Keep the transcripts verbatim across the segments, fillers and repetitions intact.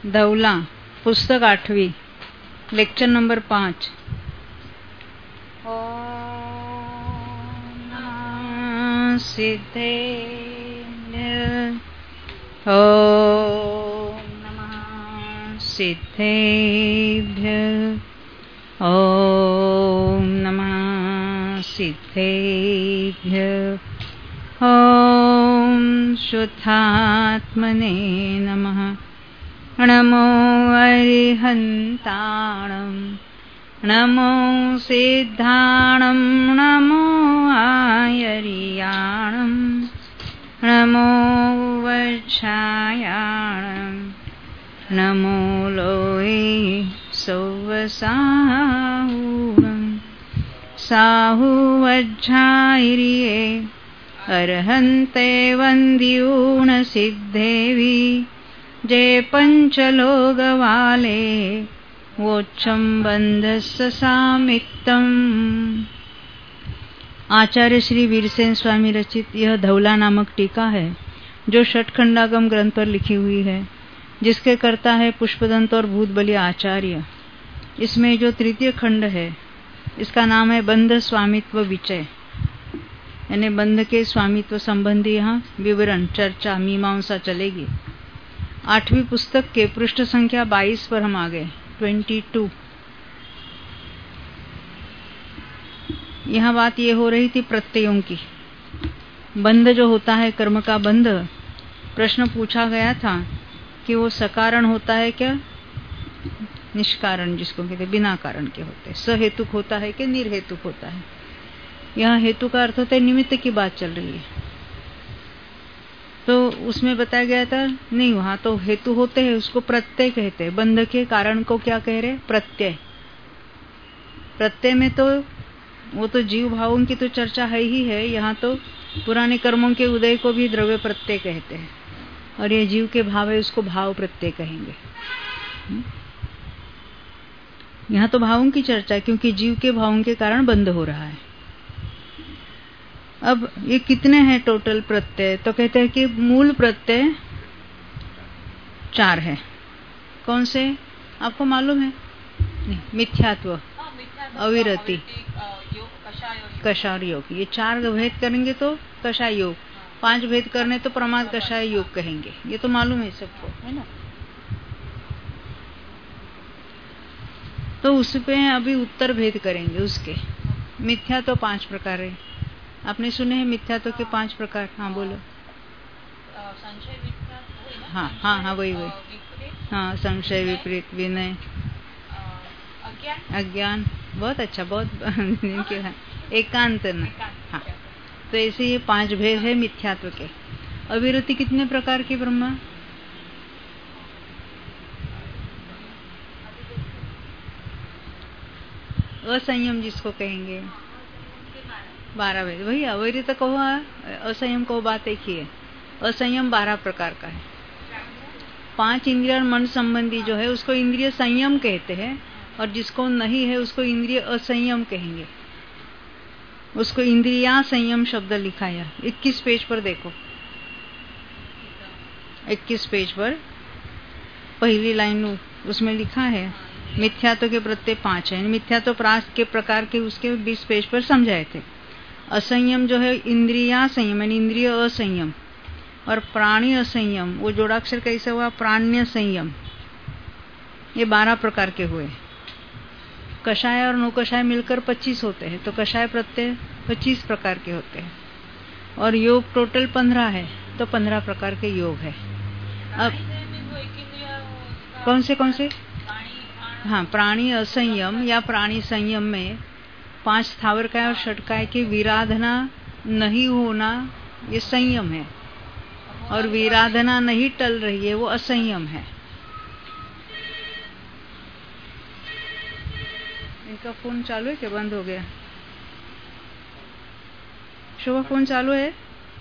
धवला, पुस्तक आठवीं, lecture number पाँच। ओम सिद्धेभ्य, ओम नमः सिद्धेभ्य, ओम नमः सिद्धेभ्य, ओम शुद्धात्मने नमः। नमो अरिहन्ताणं, नमो सिद्धाणं, नमो आयर्याणं, नमो वज्रायाणं, नमो लोये सौवसाहुरं, साहुवज्रायिर्ये अर्हन्ते वन्द्यून सिद्धेवी, जे पंचलोक वाले वोच्छं बंधस्य सामित्तम्। आचार्य श्री वीरसेन स्वामी रचित यह धवला नामक टीका है, जो षटखंडागम ग्रंथ पर लिखी हुई है, जिसके कर्ता है पुष्पदंत और भूतबली आचार्य। इसमें जो तृतीय खंड है, इसका नाम है बंध स्वामित्व विचय, यानी बंध के स्वामित्व संबंधी यहाँ विवरण, चर्चा, मीमांसा चलेगी। आठवीं पुस्तक के पृष्ठ संख्या बाईस पर हम आ गए, बाईस। यहाँ बात ये हो रही थी प्रत्ययों की। बंध जो होता है, कर्म का बंध, प्रश्न पूछा गया था कि वो सकारण होता है क्या निष्कारण, जिसको कहते बिना कारण के होते हैं, सहेतुक होता है कि निर्हेतुक होता है। यहाँ हेतु का अर्थ होता है निमित्त की बात चल रही है, तो उसमें बताया गया था नहीं, वहां तो हेतु होते हैं, उसको प्रत्यय कहते हैं। बंध के कारण को क्या कह रहे? प्रत्यय। प्रत्यय में तो वो तो जीव भावों की तो चर्चा है ही है, यहाँ तो पुराने कर्मों के उदय को भी द्रव्य प्रत्यय कहते हैं, और ये जीव के भाव है, उसको भाव प्रत्यय कहेंगे। यहाँ तो भावों की चर्चा है, क्योंकि जीव के भावों के कारण बंध हो रहा है। अब ये कितने हैं टोटल प्रत्यय? तो कहते हैं कि मूल प्रत्यय चार है। कौन से आपको मालूम है? नहीं, मिथ्यात्व, अविरति, कषाय योग, ये चार भेद करेंगे तो कषाय योग, पांच भेद करने तो प्रमाद कषाय योग कहेंगे। ये तो मालूम है सबको, है ना? तो उस पे अभी उत्तर भेद करेंगे उसके। मिथ्या तो पांच प्रकार है, आपने सुने हैं मिथ्यात्व के पांच प्रकार? हाँ बोलो। संशय विपरीत, हाँ हाँ हाँ वही वही हाँ, संशय विपरीत, विनय, अज्ञान, बहुत अच्छा, बहुत एकांत न, हाँ। तो ऐसे ये पांच भेद है मिथ्यात्व के। अविरति कितने प्रकार की ब्रह्मा? असंयम जिसको कहेंगे, बारह भेद। वही अविरत कहो, असंयम कहो, बात एक ही है। असंयम बारह प्रकार का है। पांच इंद्रिय और मन संबंधी जो है उसको इंद्रिय संयम कहते हैं, और जिसको नहीं है उसको इंद्रिय असंयम कहेंगे। उसको इंद्रिया संयम शब्द लिखा है इक्कीस पेज पर, देखो इक्कीस पेज पर पहली लाइन उसमें लिखा है मिथ्यात्व के प्रत्यय पांच है। मिथ्यात्व प्रास के प्रकार के उसके बीस पेज पर समझाए थे। असंयम जो है इंद्रिया संयम, यानी इंद्रिय असंयम, और प्राणी असंयम, वो जोड़ाक्षर कैसे हुआ? प्राण्य संयम। ये बारह प्रकार के हुए। कषाय और नौकषाय मिलकर पच्चीस होते हैं, तो कषाय प्रत्यय पच्चीस प्रकार के होते हैं, और योग टोटल पंद्रह है, तो पंद्रह प्रकार के योग है। अब कौन से कौन से? हाँ, प्राणी असंयम या प्राणी संयम में पांच स्थावर काय और षटकाय की विराधना नहीं होना, ये संयम है, और विराधना नहीं टल रही है, वो असंयम है। इनका फोन चालू है क्या बंद हो गया? शोभा फोन चालू है?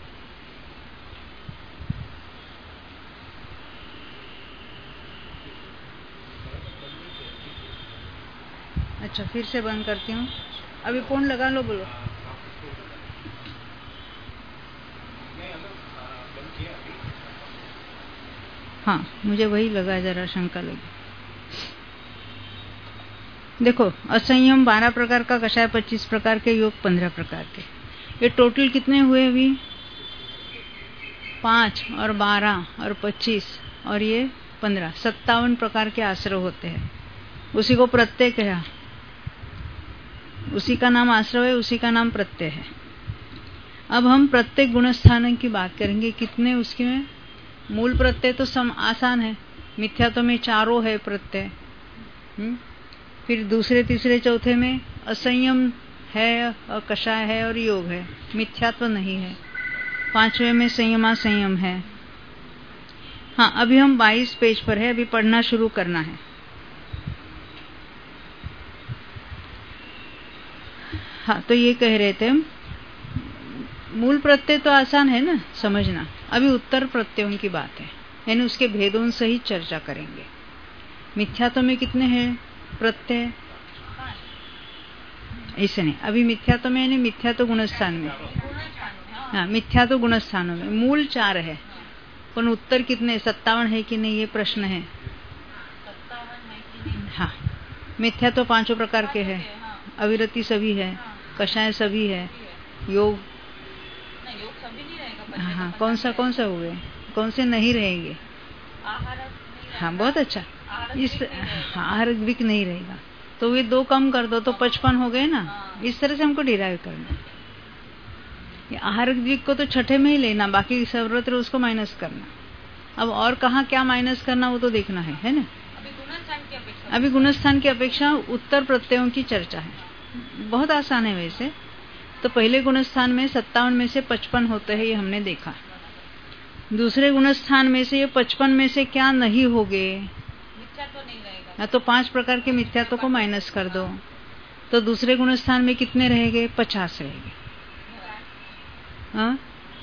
अच्छा, फिर से बंद करती हूँ। अभी फोन लगा लो, बोलो। हाँ, मुझे वही लगा, जरा शंका लगी। देखो, असंयम बारह प्रकार का, कषाय पच्चीस प्रकार के, योग पंद्रह प्रकार के। ये टोटल कितने हुए अभी? पाँच और बारह और पच्चीस और ये पंद्रह, सत्तावन प्रकार के आश्रय होते हैं। उसी को प्रत्यय कहा, उसी का नाम आश्रय है, उसी का नाम प्रत्यय है। अब हम प्रत्येक गुणस्थान की बात करेंगे। कितने उसके में? मूल प्रत्यय तो सम आसान है, मिथ्या तो में चारों है प्रत्यय। फिर दूसरे तीसरे चौथे में असंयम है, कषाय है और योग है, मिथ्या तो नहीं है। पांचवें में संयमा संयम है। हाँ, अभी हम बाईस पेज पर है, अभी पढ़ना शुरू करना है। हाँ, तो ये कह रहे थे, मूल प्रत्यय तो आसान है ना समझना। अभी उत्तर प्रत्ययों की बात है, यानी उसके भेदों सहित चर्चा करेंगे। मिथ्यात्व में कितने हैं प्रत्यय? ऐसे नहीं, अभी मिथ्यात्व में यानी मिथ्यात्व गुणस्थान में। हाँ, मिथ्यात्व गुणस्थानों में मूल चार है, पर उत्तर कितने? सत्तावन है कि नहीं, ये प्रश्न है। हाँ, मिथ्यात्व पांचों प्रकार के हैं, अविरति सभी है, कषाय सभी है, योग हाँ, कौन सा कौन सा हुए, कौन से नहीं रहेंगे? हाँ, बहुत अच्छा। इस आहार विक नहीं रहेगा, तो वे दो कम कर दो तो पचपन हो गए ना। इस तरह से हमको डिराइव करना। ये आहार विक को तो छठे में ही लेना, बाकी सर्वत्र उसको माइनस करना। अब और कहाँ क्या माइनस करना वो तो देखना है, है ना। अभी गुणस्थान की अपेक्षा उत्तर प्रत्ययों की चर्चा है, बहुत आसान है वैसे तो। पहले गुणस्थान में सत्तावन में से पचपन होते हैं, ये हमने देखा। दूसरे गुणस्थान में से ये पचपन में से क्या नहीं हो गए? मिथ्यात्व नहीं रहेगा, तो पांच प्रकार के मिथ्यात्व को माइनस कर दो, तो दूसरे गुणस्थान में कितने रहेंगे? पचास रहेंगे। हाँ,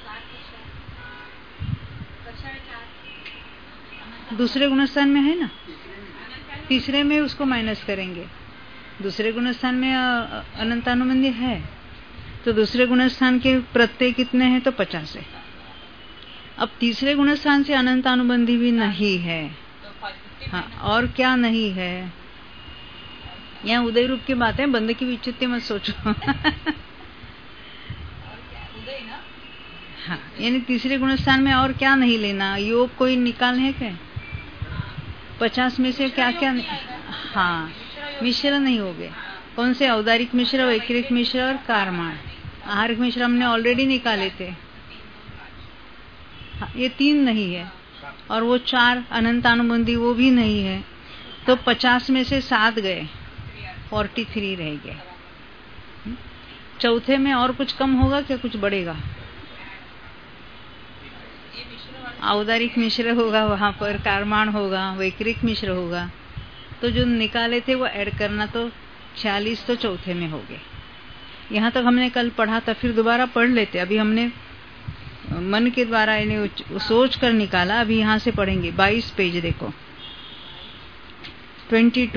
दूसरे गुणस्थान में है ना, तीसरे में उसको माइनस करेंगे। दूसरे गुणस्थान में अनंतानुबंधी है, तो दूसरे गुणस्थान के प्रत्यय कितने हैं? तो पचास है। अब तीसरे गुणस्थान से अनंतानुबंधी भी नहीं है। हाँ, और क्या नहीं है? यहाँ उदय रूप की बात है, बंद की विचित्ति मत सोचो। हाँ, यानी तीसरे गुणस्थान में और क्या नहीं लेना? योग कोई निकालने है क्या? पचास में से क्या क्या? हाँ, मिश्र नहीं हो गए। कौन से? औदारिक मिश्र, वैकृत मिश्र और कारमाण। आहारिक मिश्र हमने ऑलरेडी निकाले थे। हाँ, ये तीन नहीं है, और वो चार अनंतानुबंधी वो भी नहीं है, तो पचास में से सात गए, फोर्टी थ्री रह गए। चौथे में और कुछ कम होगा क्या, कुछ बढ़ेगा? औदारिक मिश्र होगा वहां पर, कारमाण होगा, वैकृत मिश्र होगा, तो जो निकाले थे वो ऐड करना, तो छियालीस तो चौथे में हो गए। यहाँ तक हमने कल पढ़ा था, फिर दोबारा पढ़ लेते। अभी हमने मन के द्वारा इन्हें सोच कर निकाला, अभी यहाँ से पढ़ेंगे। बाईस पेज देखो, बाईस।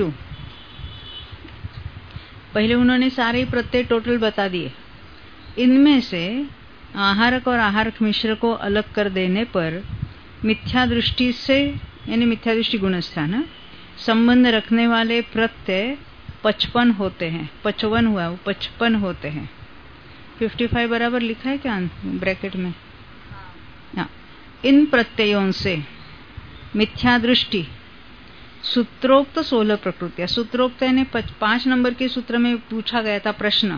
पहले उन्होंने सारे प्रत्यय टोटल बता दिए। इनमें से आहारक और आहारक मिश्र को अलग कर देने पर मिथ्या दृष्टि से, यानी मिथ्या दृष्टि गुणस्थान, संबंध रखने वाले प्रत्यय पचपन होते हैं। पचपन हुआ, वो पचपन होते हैं। पचपन बराबर लिखा है क्या ब्रैकेट में? हाँ, इन प्रत्ययों से मिथ्या दृष्टि सूत्रोक्त सोलह प्रकृतियां। सूत्रोक्त यानी पांच नंबर के सूत्र में पूछा गया था प्रश्न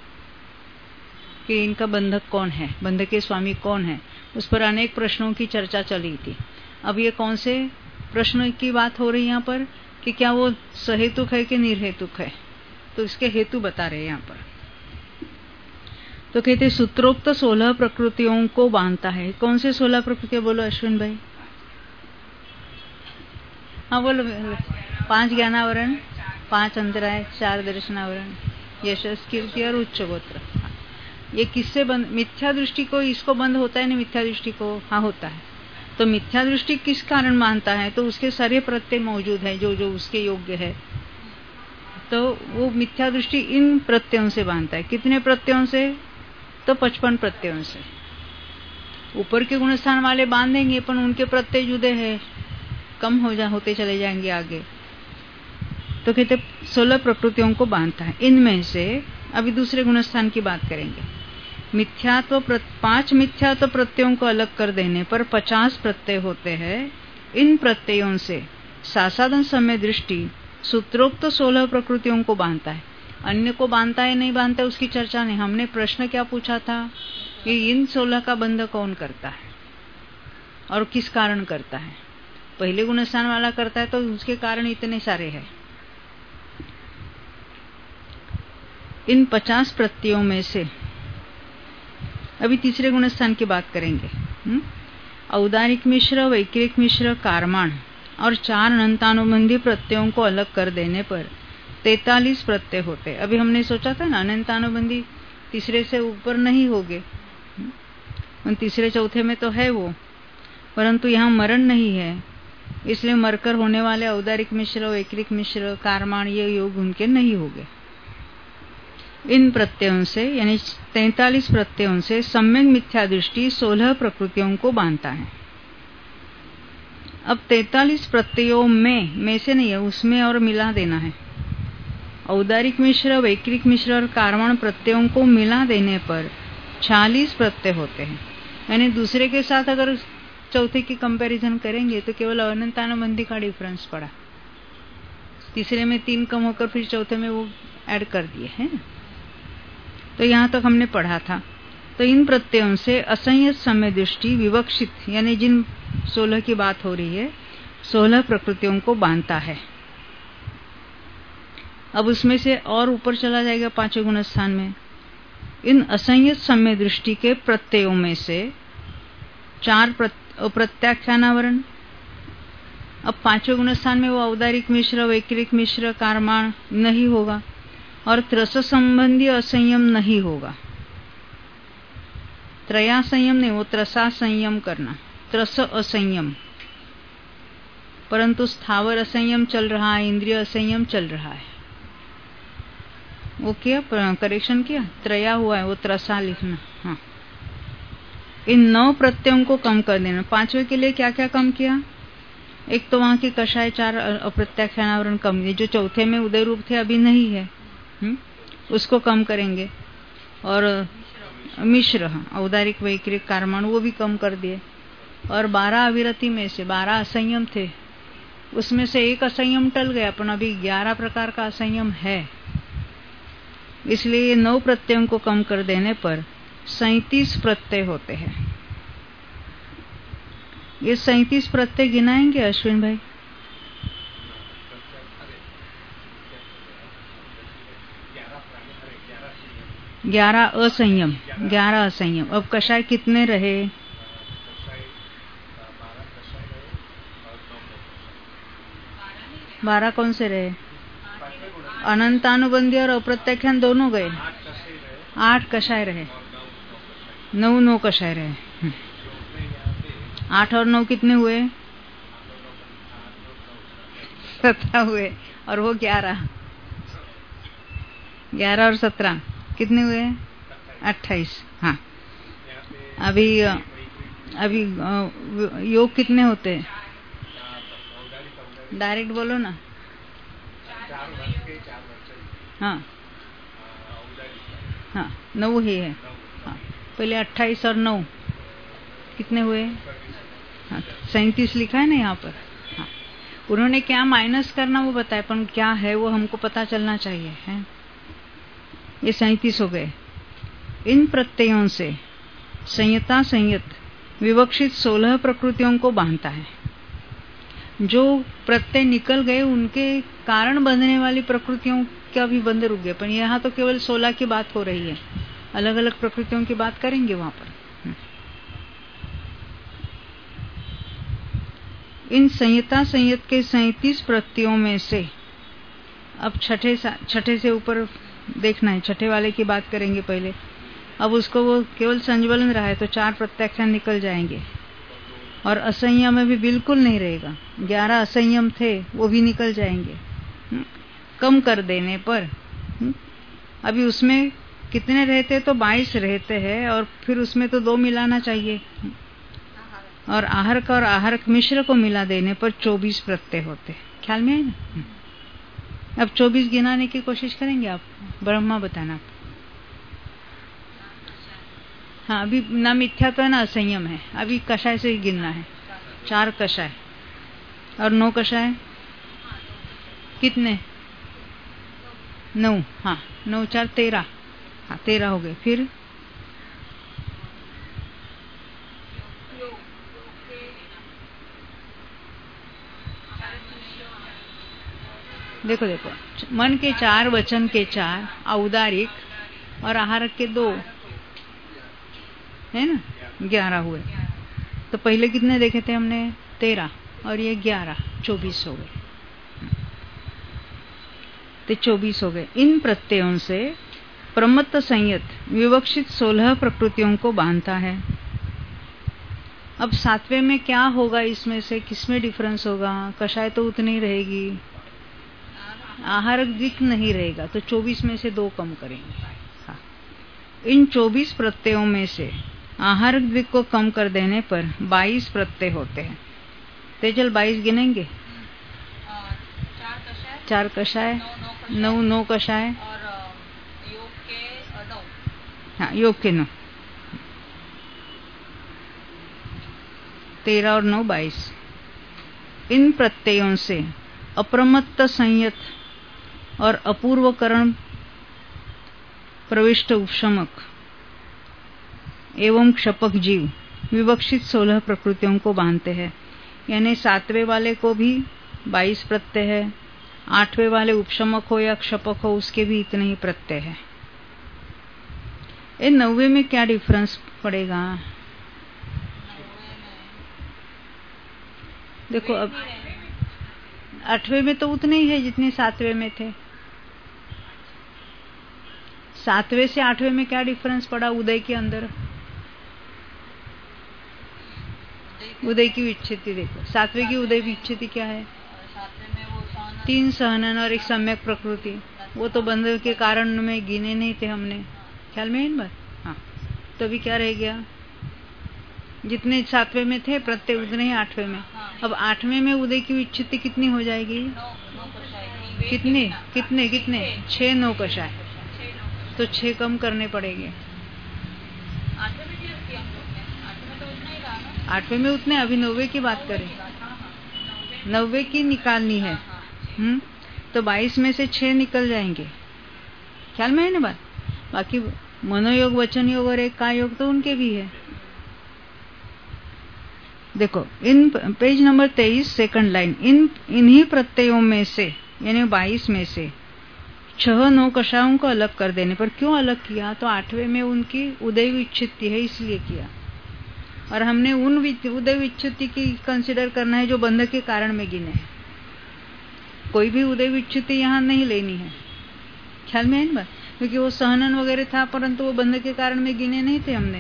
कि इनका बंधक कौन है, बंधक के स्वामी कौन है, उस पर अनेक प्रश्नों की चर्चा चली थी। अब ये कौन से प्रश्न की बात हो रही है यहाँ पर, कि क्या वो सहेतुक है कि निर्हेतुक है, तो इसके हेतु बता रहे हैं यहाँ पर। तो कहते सूत्रोक्त सोलह प्रकृतियों को बांधता है। कौन से सोलह प्रकृतियां? बोलो अश्विन भाई। हाँ बोलो, बोलो। पांच ज्ञानावरण, पांच अंतराय, चार दर्शनावरण, यशस, कीर्ति और उच्च गोत्र। ये किससे बंद? मिथ्या दृष्टि को इसको बंद होता है ना, मिथ्या दृष्टि को? हाँ होता है। तो मिथ्या दृष्टि किस कारण मानता है? तो उसके सारे प्रत्यय मौजूद है जो जो उसके योग्य है, तो वो मिथ्या दृष्टि इन प्रत्ययों से बांधता है। कितने प्रत्ययों से? तो पचपन प्रत्ययों से। ऊपर के गुणस्थान वाले बांधेंगे, पर उनके प्रत्यय जुदे हैं, कम हो जा होते चले जाएंगे आगे। तो कहते सोलह प्रकृतियों को बांधता है। इनमें से अभी दूसरे गुणस्थान की बात करेंगे। मिथ्यात्व प्र, पांच मिथ्यात्व प्रत्ययों को अलग कर देने पर पचास प्रत्यय होते हैं। इन प्रत्ययों से सासाधन समय दृष्टि सूत्रोक्त सोलह प्रकृतियों को बांधता है। अन्य को बांधता है नहीं बांधता है उसकी चर्चा नहीं। हमने प्रश्न क्या पूछा था कि इन सोलह का बंध कौन करता है और किस कारण करता है। पहले गुणस्थान वाला करता है तो उसके कारण इतने सारे हैं। इन पचास प्रत्ययों में से अभी तीसरे गुणस्थान की बात करेंगे। हुँ? औदारिक मिश्र, वैक्रिक मिश्र, कारमाण और चार अनंतानुबंधी प्रत्ययों को अलग कर देने पर तैतालीस प्रत्यय होते। अभी हमने सोचा था ना अनंतानुबंधी तीसरे से ऊपर नहीं होंगे, तीसरे चौथे में तो है वो, परंतु यहाँ मरण नहीं है, इसलिए मरकर होने वाले औदारिक मिश्र, वैक्रिक मिश्र, कारमाण ये योग उनके नहीं होंगे। इन प्रत्ययों से यानी तैतालीस प्रत्ययों से सम्यक मिथ्या दृष्टि सोलह प्रकृतियों को बांधता है। अब तैतालीस प्रत्ययों में में से नहीं है, उसमें और मिला देना है। औदारिक मिश्र, वैक्रिक मिश्र और कारमाण प्रत्ययों को मिला देने पर छियालीस प्रत्यय होते हैं। यानी दूसरे के साथ अगर चौथे की कंपैरिजन करेंगे तो केवल अनंतानुबंधी का डिफरेंस पड़ा। तीसरे में तीन कम होकर फिर चौथे में वो ऐड कर दिए हैं। तो यहाँ तक हमने पढ़ा था। तो इन प्रत्ययों से असंयत समय दृष्टि विवक्षित यानी जिन सोलह की बात हो रही है सोलह प्रकृतियों को बांधता है। अब उसमें से और ऊपर चला जाएगा पांचवें गुणस्थान में। इन असंयत समय दृष्टि के प्रत्ययों में से चार अप्रत्याख्यानावरण। अब पांचवें गुणस्थान में वो औदारिक मिश्र, वैक्रिक मिश्र, कारमाण नहीं होगा और त्रस संबंधी असंयम नहीं होगा। त्रया संयम नहीं, वो त्रसा संयम करना, त्रस असंयम। परंतु स्थावर असंयम चल रहा है, इंद्रिय असंयम चल रहा है। वो किया करेक्शन किया, त्रया हुआ है, वो त्रसा लिखना। हाँ, इन नौ प्रत्ययों को कम कर देना। पांचवे के लिए क्या क्या कम किया? एक तो वहां की कषाय चार अप्रत्याख्यानावरण कम किए, जो चौथे में उदय रूप थे अभी नहीं है, हुँ? उसको कम करेंगे। और मिश्र औदारिक, वैक्रिक, कारमाण वो भी कम कर दिए। और बारह अविरति में से बारह असंयम थे, उसमें से एक असंयम टल गया, पर अभी ग्यारह प्रकार का असंयम है। इसलिए ये नौ प्रत्ययों को कम कर देने पर सैंतीस प्रत्यय होते हैं। ये सैंतीस प्रत्यय गिनाएंगे अश्विन भाई? ग्यारह असंयम, ग्यारह असंयम। अब कषाय कितने रहे? बारह कौन से रहे? अनंतानुबंधी और अप्रत्याख्यान दोनों गए। आठ कषाय रहे, नौ नौ कषाय रहे। आठ और नौ कितने हुए? सत्रह हुए। और वो ग्यारह, ग्यारह और सत्रह कितने हुए? अट्ठाईस। हाँ, अभी अभी योग कितने होते? डायरेक्ट बोलो ना। हाँ हाँ, नौ ही है। हाँ, पहले अट्ठाईस और नौ कितने हुए? हाँ, सैंतीस लिखा है ना यहाँ पर। हाँ, उन्होंने क्या माइनस करना वो बताया, पर क्या है वो हमको पता चलना चाहिए है। ये सैंतीस हो गए। इन प्रत्ययों से संयता संयत विवक्षित सोलह प्रकृतियों को बांधता है। जो प्रत्यय निकल गए उनके कारण बंधने वाली प्रकृतियों का भी बंध रुक गए, पर यहाँ तो केवल सोलह की बात हो रही है। अलग अलग प्रकृतियों की बात करेंगे वहां पर। इन संयता संयत के सैंतीस प्रत्ययों में से अब छठे छठे से ऊपर देखना है, छठे वाले की बात करेंगे पहले। अब उसको वो केवल संज्वलन रहा है तो चार प्रत्याख्यान निकल जाएंगे और असंयम में भी बिल्कुल नहीं रहेगा। ग्यारह असंयम थे वो भी निकल जाएंगे कम कर देने पर। अभी उसमें कितने रहते? तो बाईस रहते हैं और फिर उसमें तो दो मिलाना चाहिए। और आहरक और आहरक मिश्र को मिला देने पर चौबीस प्रत्यय होते। ख्याल में है ना? अब चौबीस गिनाने की कोशिश करेंगे आप, ब्रह्मा बताना। हाँ, अभी ना मिथ्या तो है ना असंयम है, अभी कषाय से ही गिनना है। चार कषाय और नौ कषाय कितने? नौ। हाँ, नौ चार तेरह। हाँ, तेरह हो गए। फिर देखो देखो, मन के चार, वचन के चार, औदारिक और आहारक के दो, है ना? ग्यारह हुए। तो पहले कितने देखे थे हमने? तेरह, और ये ग्यारह, चौबीस हो गए। तो चौबीस हो गए। इन प्रत्ययों से प्रमत्त संयत विवक्षित सोलह प्रकृतियों को बांधता है। अब सातवें में क्या होगा? इसमें से किसमें डिफरेंस होगा? कषाय तो उतनी रहेगी, आहारक द्विक नहीं रहेगा, तो चौबीस में से दो कम करेंगे। हाँ। इन चौबीस प्रत्ययों में से आहारक द्विक को कम कर देने पर बाईस प्रत्यय होते हैं। तेजल बाईस गिनेंगे? चार कषाय, नौ नौ कषाय, योग के नौ। हाँ, योग के नौ, तेरह और नौ बाईस। इन प्रत्ययों से अप्रमत्त संयत और अपूर्वकरण प्रविष्ट उपशमक एवं क्षपक जीव विवक्षित सोलह प्रकृतियों को बांधते हैं। यानी सातवें वाले को भी बाईस प्रत्यय है, आठवें वाले उपशमक हो या क्षपक हो उसके भी इतने ही प्रत्यय है। ये नौवे में क्या डिफरेंस पड़ेगा? देखो, अब आठवें में तो उतने ही है जितने सातवें में थे। सातवें से आठवें में क्या डिफरेंस पड़ा उदय के अंदर? उदय की विच्छेदी देखो, सातवें की उदय विच्छेदी क्या है? तीन सहनन और एक सम्यक प्रकृति। वो तो बंध के कारण में गिने नहीं थे हमने। ख्याल में है इन बात? हाँ। तो अभी क्या रह गया? जितने सातवें में थे प्रत्यय उतने ही आठवें में। अब आठवें में उदय की विच्छेदी कितनी हो जाएगी? कितने कितने कितने? छह नौ कषाय, तो छह कम करने पड़ेंगे। आठवें में उतने, अभी नौवे की बात करें, नौवे की निकालनी है। हम्म तो बाईस में से छह निकल जाएंगे। ख्याल में है ना बात? बाकी मनोयोग, वचन योग और एक काय योग तो उनके भी है। देखो, इन पेज नंबर तेईस, सेकंड लाइन, इन इन्हीं प्रत्ययों में से यानी बाईस में से छह नौ कषायों को अलग कर देने पर, क्यों अलग किया? तो आठवें में उनकी उदय विच्छित्ति है इसलिए किया, और हमने उन उदय विच्छित्ति की कंसिडर करना है जो बंध के कारण में गिने हैं। कोई भी उदय विच्छित्ति यहाँ नहीं लेनी है। ख्याल में है ना? क्योंकि वो सहनन वगैरह था परंतु वो बंध के कारण में गिने नहीं थे हमने।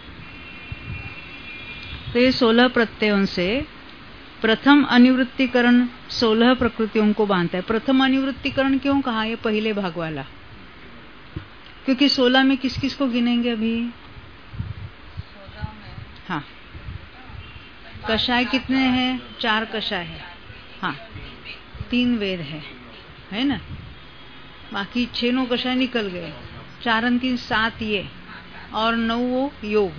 तो ये सोलह प्रत्ययों से प्रथम अनिवृत्तिकरण सोलह प्रकृतियों को बांधता है। प्रथम अनिवृत्तिकरण क्यों कहा? ये पहले भाग वाला, क्योंकि सोलह में किस किस को गिनेंगे अभी? हाँ, कषाय कितने हैं? चार कषाय है। हाँ, तीन वेद है, है ना? बाकी छह नौ कषाय निकल गए। चार तीन सात ये, और नौ वो योग।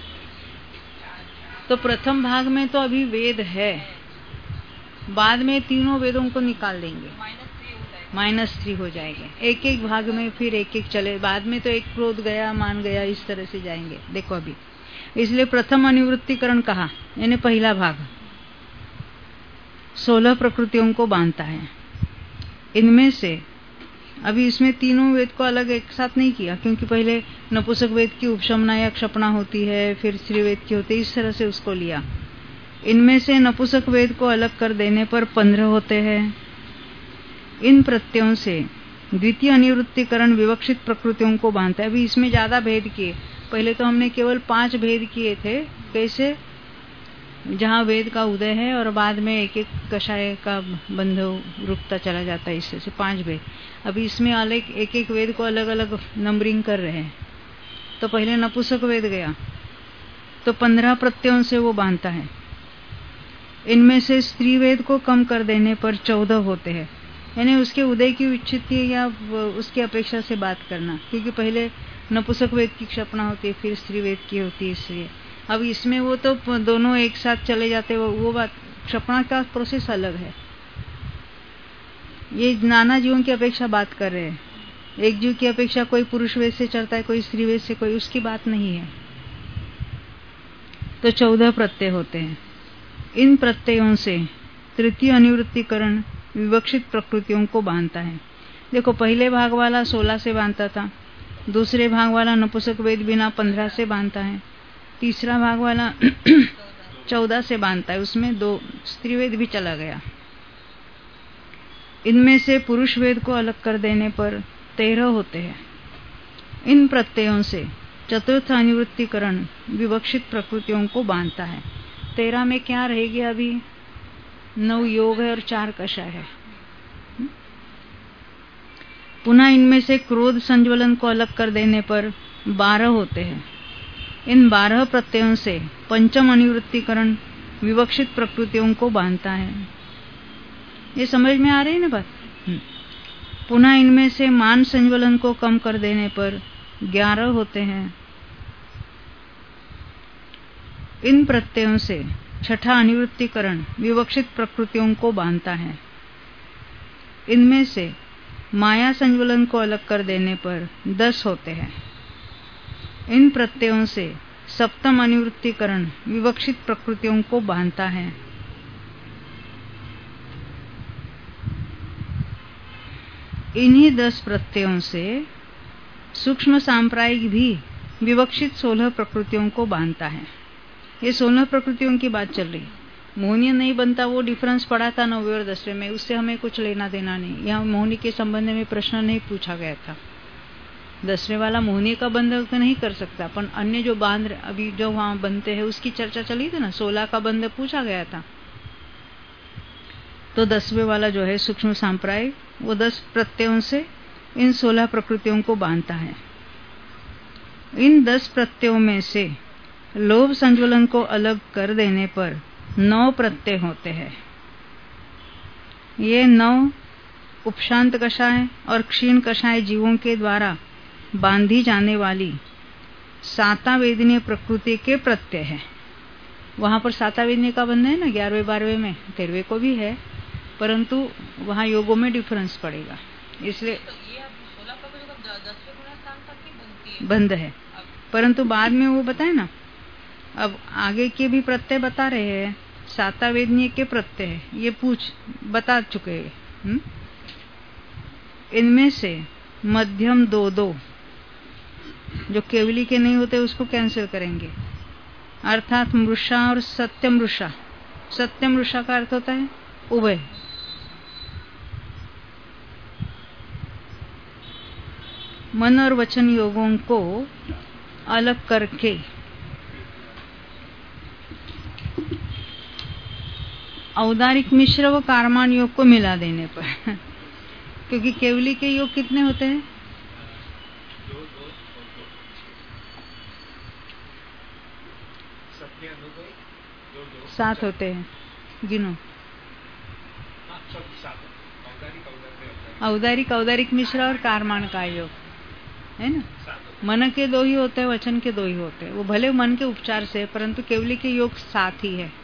तो प्रथम भाग में तो अभी वेद है, बाद में तीनों वेदों को निकाल देंगे, माइनस थ्री हो जाएंगे। एक एक भाग में फिर एक एक चले, बाद में तो एक क्रोध गया, मान गया, इस तरह से जाएंगे। देखो अभी, इसलिए प्रथम अनिवृत्तिकरण कहा, यानी पहला भाग सोलह प्रकृतियों को बांधता है। इनमें से अभी इसमें तीनों वेद को अलग एक साथ नहीं किया, क्योंकि पहले नपुंसक वेद की उपशमना या क्षपणा होती है, फिर स्त्री वेद की होती है, इस तरह से उसको लिया। इनमें से नपुंसक वेद को अलग कर देने पर पंद्रह होते हैं। इन प्रत्ययों से द्वितीय अनिवृत्तिकरण विवक्षित प्रकृतियों को बांधता है। अभी इसमें ज्यादा भेद किए, पहले तो हमने केवल पांच भेद किए थे। कैसे? जहाँ वेद का उदय है और बाद में एक एक कषाय का बंध रुकता चला जाता है, इससे से पांच भेद। अभी इसमें अलग एक एक वेद को अलग अलग नंबरिंग कर रहे हैं। तो पहले नपुंसक वेद गया, तो पंद्रह प्रत्ययों से वो बांधता है। इनमें से स्त्री वेद को कम कर देने पर चौदह होते हैं, यानी उसके उदय की उचित या उसकी अपेक्षा से बात करना, क्योंकि पहले नपुंसक वेद की क्षपना होती है, फिर स्त्री वेद की होती है, इसलिए अब इसमें वो तो दोनों एक साथ चले जाते हैं। वो, वो बात क्षपना का प्रोसेस अलग है। ये नाना जीवों की अपेक्षा बात कर रहे हैं। एक जीव की अपेक्षा कोई पुरुष वेद से चलता है, कोई स्त्री वेद से, कोई उसकी बात नहीं है। तो चौदह प्रत्यय होते हैं। इन प्रत्ययों से तृतीय अनिवृत्तिकरण विवक्षित प्रकृतियों को बांधता है। देखो, पहले भाग वाला सोलह से बांधता था, दूसरे भाग वाला नपुंसक वेद बिना पंद्रह से बांधता है, तीसरा भाग वाला चौदह से बांधता है, उसमें दो स्त्री वेद भी चला गया। इनमें से पुरुष वेद को अलग कर देने पर तेरह होते हैं। इन प्रत्ययों से चतुर्थ अनिवृत्तिकरण विवक्षित प्रकृतियों को बांधता है। तेरह में क्या रहेगी? अभी नौ योग है और चार कषाय है। पुनः इनमें से क्रोध संज्वलन को अलग कर देने पर बारह होते हैं। इन बारह प्रत्ययों से पंचम अनिवृत्तिकरण विवक्षित प्रकृतियों को बांधता है। ये समझ में आ रही है ना बात? पुनः इनमें से मान संज्वलन को कम कर देने पर ग्यारह होते हैं। इन प्रत्ययों से छठा अनिवृत्तिकरण विवक्षित प्रकृतियों को बांधता है। इनमें से माया संज्वलन को अलग कर देने पर दस होते हैं। इन प्रत्ययों से सप्तम अनिवृत्तिकरण विवक्षित प्रकृतियों को बांधता है। इन्हीं दस प्रत्ययों से सूक्ष्म सांप्रायिक भी विवक्षित सोलह प्रकृतियों को बांधता है। ये सोलह प्रकृतियों की बात चल रही। मोहनी नहीं बनता, वो डिफरेंस पड़ा था नौवे और दसवें में, उससे हमें कुछ लेना देना नहीं। यहाँ मोहनी के संबंध में प्रश्न नहीं पूछा गया था। दसवें वाला मोहनी का बंध नहीं कर सकता, पर अन्य जो बांध अभी जो वहां बनते हैं उसकी चर्चा चली थी ना। सोलह का बंध पूछा गया था। तो दसवें वाला जो है सूक्ष्म सांप्रायिक, वो दस प्रत्ययों से इन सोलह प्रकृतियों को बांधता है। इन दस प्रत्ययों में से लोभ संज्वलन को अलग कर देने पर नौ प्रत्यय होते हैं। ये नौ उपशांत कषाय और क्षीण कषाय जीवों के द्वारा बांधी जाने वाली सातावेदनीय प्रकृति के प्रत्यय है। वहां पर सातावेदनीय का बंध है ना, ग्यारहवें बारहवें में, तेरहवें को भी है, परंतु वहां योगों में डिफरेंस पड़ेगा, इसलिए बंध है। परंतु बाद में वो बताए ना, अब आगे के भी प्रत्यय बता रहे हैं। सातावेदनीय के प्रत्यय ये पूछ बता चुके हैं। इनमें से मध्यम दो दो जो केवली के नहीं होते उसको कैंसिल करेंगे, अर्थात मृषा और सत्यमृषा। सत्यमृषा का अर्थ होता है उभय। मन और वचन योगों को अलग करके औदारिक मिश्र व कारमान योग को मिला देने पर क्योंकि केवली के योग कितने होते हैं? सात होते हैं, गिनो। औदारिक औदारिक मिश्र और कारमान का योग है ना। मन के दो ही होते हैं, वचन के दो ही होते हैं। वो भले मन के उपचार से, परंतु केवली के योग सात ही है।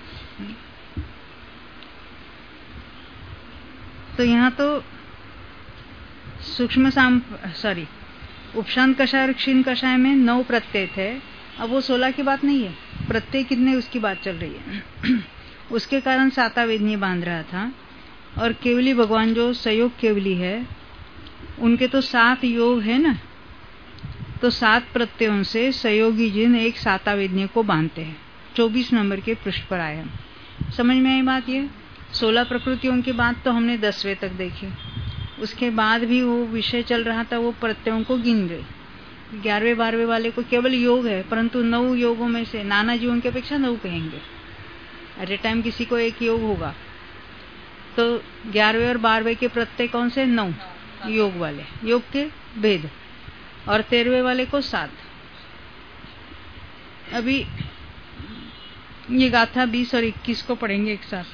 तो यहाँ तो सूक्ष्म साम सॉरी उपशांत कषाय और क्षीण कषाय में नौ प्रत्यय थे। अब वो सोलह की बात नहीं है, प्रत्यय कितने उसकी बात चल रही है। उसके कारण सातावेदनीय बांध रहा था। और केवली भगवान जो संयोग केवली है, उनके तो सात योग है ना, तो सात प्रत्ययों से संयोगी जिन एक सातावेदनीय को बांधते हैं। चौबीस नंबर के पृष्ठ पर आए हम। समझ में आई बात? ये सोलह प्रकृतियों की बात तो हमने दसवें तक देखी। उसके बाद भी वो विषय चल रहा था, वो प्रत्ययों को गिन गए। ग्यारहवें बारहवें वाले को केवल योग है, परंतु नौ योगों में से नाना जीवों की अपेक्षा नौ कहेंगे। एट ए टाइम किसी को एक योग होगा, तो ग्यारहवें और बारहवें के प्रत्यय कौन से? नौ योग वाले, योग के भेद। और तेरहवें वाले को सात। अभी ये गाथा बीस और इक्कीस को पढ़ेंगे एक साथ।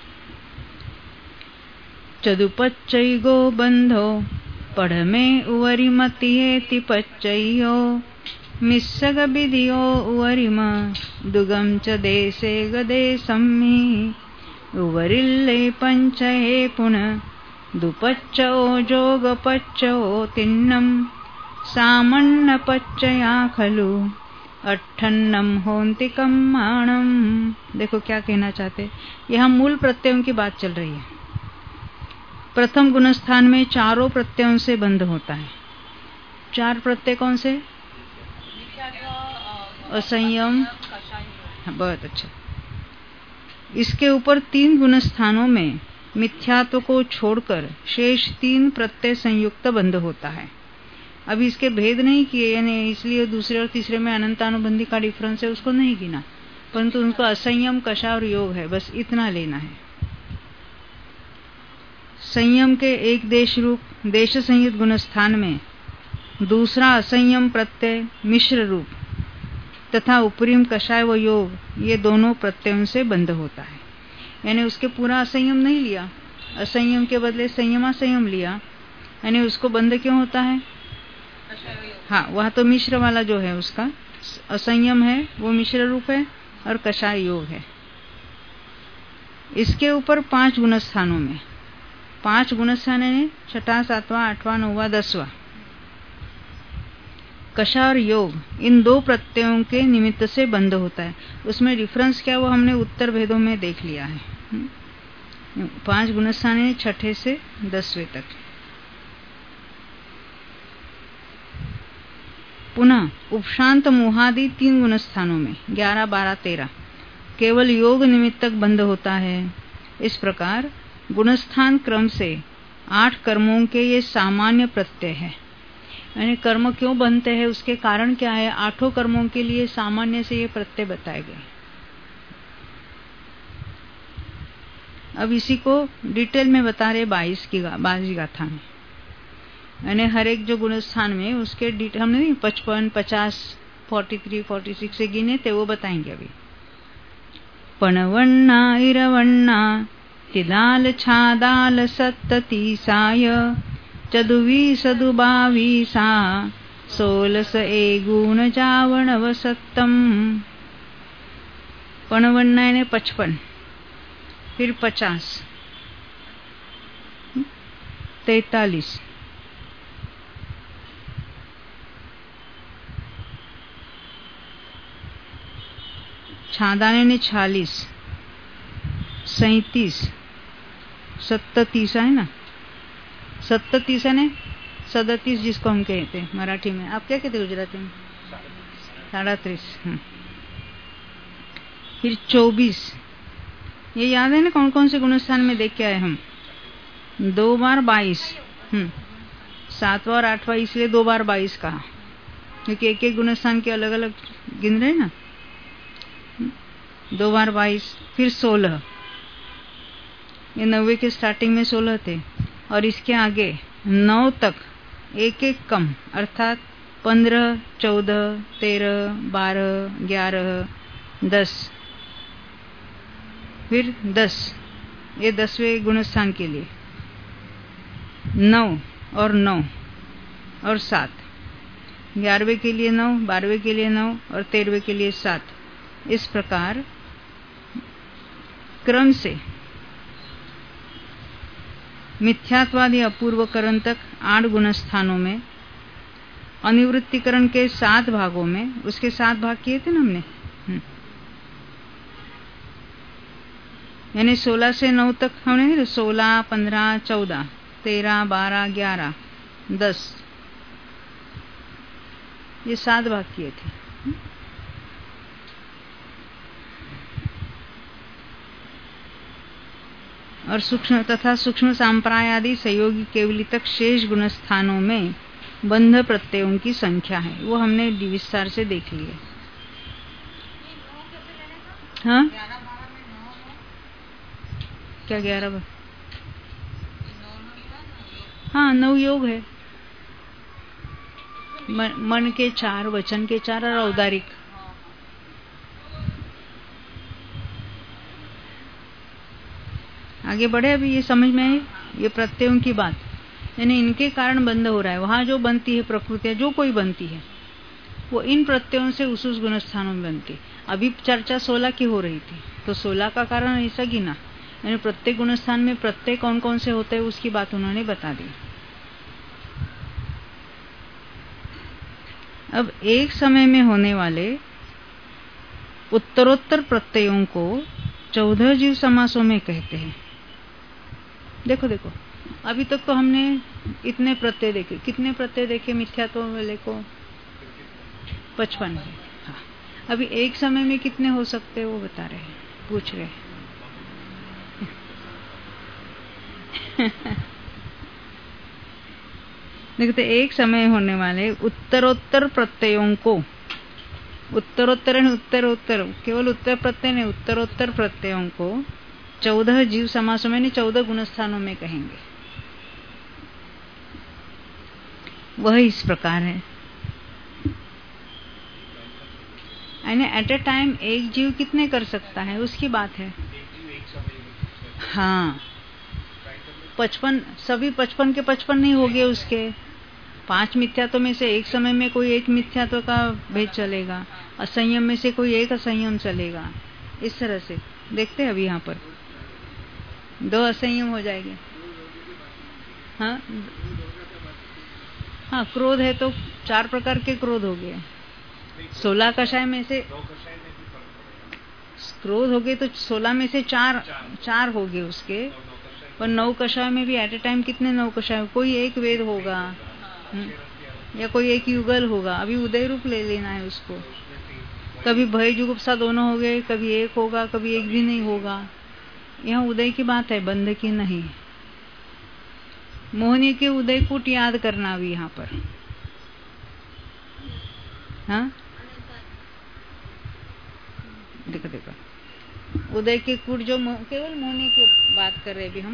चदुपच्चय गो बंधो पढ़ में उवरी मतियेति पच्चयो मिस्सग विधियो उवरिम दुगम च देशे गदे सम्मि उवरिल्ले पंचये पुन दुपच्चो जोगपच्चो तिन्नम सामन्न पच्चया खलु अट्ठन्नम होन्ति कम्माणम। देखो क्या कहना चाहते, यहाँ मूल प्रत्ययों की बात चल रही है। प्रथम गुणस्थान में चारों प्रत्ययों से बंध होता है। चार प्रत्यय कौन से? असंयम, बहुत अच्छा। इसके ऊपर तीन गुणस्थानों में मिथ्यात्व को छोड़कर शेष तीन प्रत्यय संयुक्त बंध होता है। अभी इसके भेद नहीं किए, यानी इसलिए दूसरे और तीसरे में अनंतानुबंधी का डिफरेंस है, उसको नहीं गिना, परंतु उनको असंयम, कषा और योग है, बस इतना लेना है। संयम के एक देश रूप देश संयुक्त गुणस्थान में दूसरा असंयम प्रत्यय मिश्र रूप तथा उपरिम कषाय व योग, ये दोनों प्रत्ययों से बंध होता है। यानी उसके पूरा असंयम नहीं लिया, असंयम के बदले संयमा संयम लिया, यानी उसको बंध क्यों होता है? हाँ, वह तो मिश्र वाला जो है उसका असंयम है, वो मिश्र रूप है और कषाय योग है। इसके ऊपर पांच गुणस्थानों में, पांच गुणस्थान है छठा, सातवां, आठवां, नौवां, दसवां, कषा और योग, इन दो प्रत्ययों के निमित्त से बंध होता है। उसमें डिफरेंस क्या वो हमने उत्तर भेदों में देख लिया है। पांच गुणस्थान है छठे से दसवें तक। पुनः उपशांत मोहादि तीन गुणस्थानों में ग्यारह, बारह, तेरह केवल योग निमित्तक बंध होता है। इस प्रकार गुणस्थान क्रम से आठ कर्मों के ये सामान्य प्रत्यय है। यानी कर्म क्यों बनते हैं, उसके कारण क्या है, आठों कर्मों के लिए सामान्य से ये प्रत्यय बताए गए। अब इसी को डिटेल में बता रहे बाईस की बाईस गाथा में। यानी हर एक जो गुणस्थान में उसके डिटेल हमने नहीं पचपन, पचास, फोर्टी थ्री, फोर्टी सिक्स से गिने थे, वो बताएंगे अभी। पणवन्ना इरवन्ना तिलाल छादाल सत्ततीसाय चदुवी सदुबावी सा सोलस एगुण जावणव सत्तम। पणवन्ना ने पचपन, फिर पचास, तैतालीस, छादाने ने छियालीस, सैतीस, सत्तीस है ना, सत्तीस ने सदतीस जिसको हम कहते हैं मराठी में, आप क्या कहते हैं गुजराती में? साढ़ातीस। फिर चौबीस, ये याद है ना कौन कौन से गुणस्थान में देख के आए हम? दो बार बाईस, हम्म सातवां और आठवां इसलिए दो बार बाईस कहा क्योंकि एक एक गुणस्थान के अलग अलग गिन रहे ना। दो बार बाईस, फिर सोलह, ये नब्बे के स्टार्टिंग में सोलह थे, और इसके आगे नौ तक एक एक कम, अर्थात पंद्रह, चौदह, तेरह, बारह, ग्यारह, दस, फिर दस, ये दसवें गुणस्थान के लिए नौ और नौ और सात, ग्यारहवें के लिए नौ, बारहवें के लिए नौ और तेरहवें के लिए सात। इस प्रकार क्रम से मिथ्यात्वादी अपूर्वकरण तक आठ गुणस्थानों में, अनिवृत्तिकरण के सात भागों में, उसके सात भाग किए थे ना हमने, यानी सोलह से नौ तक हमने सोलह, पंद्रह, चौदह, तेरह, बारह, ग्यारह, दस, ये सात भाग किए थे। और सूक्ष्म तथा सूक्ष्म सांप्राय आदि सहयोगी केवली तक शेष गुणस्थानों में बंध प्रत्ययों की संख्या है, वो हमने विस्तार से देख लिए। हाँ क्या ग्यारह? हाँ, नौ योग है, मन, मन के चार, वचन के चार और औदारिक। आगे बढ़े। अभी ये समझ में है ये प्रत्ययों की बात, यानी इनके कारण बंध हो रहा है। वहां जो बनती है प्रकृति, जो कोई बनती है वो इन प्रत्ययों से उस उस गुणस्थानों में बनती। अभी चर्चा सोलह की हो रही थी, तो सोलह का कारण ऐसा गिना, यानी प्रत्येक गुणस्थान में प्रत्यय कौन कौन से होते हैं उसकी बात उन्होंने बता दी। अब एक समय में होने वाले उत्तरोत्तर प्रत्ययों को चौदह जीव समासों में कहते हैं। देखो देखो अभी तक तो हमने इतने प्रत्यय देखे। कितने प्रत्यय देखे मिथ्यात्व वाले को? पचपन। हाँ, अभी एक समय में कितने हो सकते हैं वो बता रहे हैं, पूछ रहे हैं। देखते एक समय होने वाले उत्तरोत्तर प्रत्ययों को, उत्तरोत्तर उत्तरोत्तर केवल उत्तर प्रत्यय नहीं, उत्तरोत्तर प्रत्ययों को चौदह जीव समासों में चौदह गुणस्थानों में कहेंगे। वह इस प्रकार है, यानी एट ए टाइम एक जीव कितने कर सकता है उसकी बात है। हाँ, पचपन, सभी पचपन के पचपन नहीं हो गए उसके। पांच मिथ्यात्व में से एक समय में कोई एक मिथ्यात्व का भेद चलेगा, असंयम में से कोई एक असंयम चलेगा। इस तरह से देखते हैं। अभी यहाँ पर दो असंयम हो जाएंगे। हाँ हाँ, क्रोध है तो चार प्रकार के क्रोध हो गए। सोलह कषाय में से क्रोध हो गए तो सोलह में से चार चार हो गए उसके। पर नौ कषाय में भी एट ए टाइम कितने नौ कषाय? कोई एक वेद होगा या कोई एक युगल होगा। अभी उदय रूप ले लेना है उसको। कभी भय जुगुप्सा दोनों हो गए, कभी एक होगा, कभी एक भी नहीं होगा। यहाँ उदय की बात है, बंध की नहीं। मोहनी के उदय कूट याद करना अभी यहाँ पर। हाँ देखो देखो उदय के कूट जो केवल मोहनी की बात कर रहे अभी हम,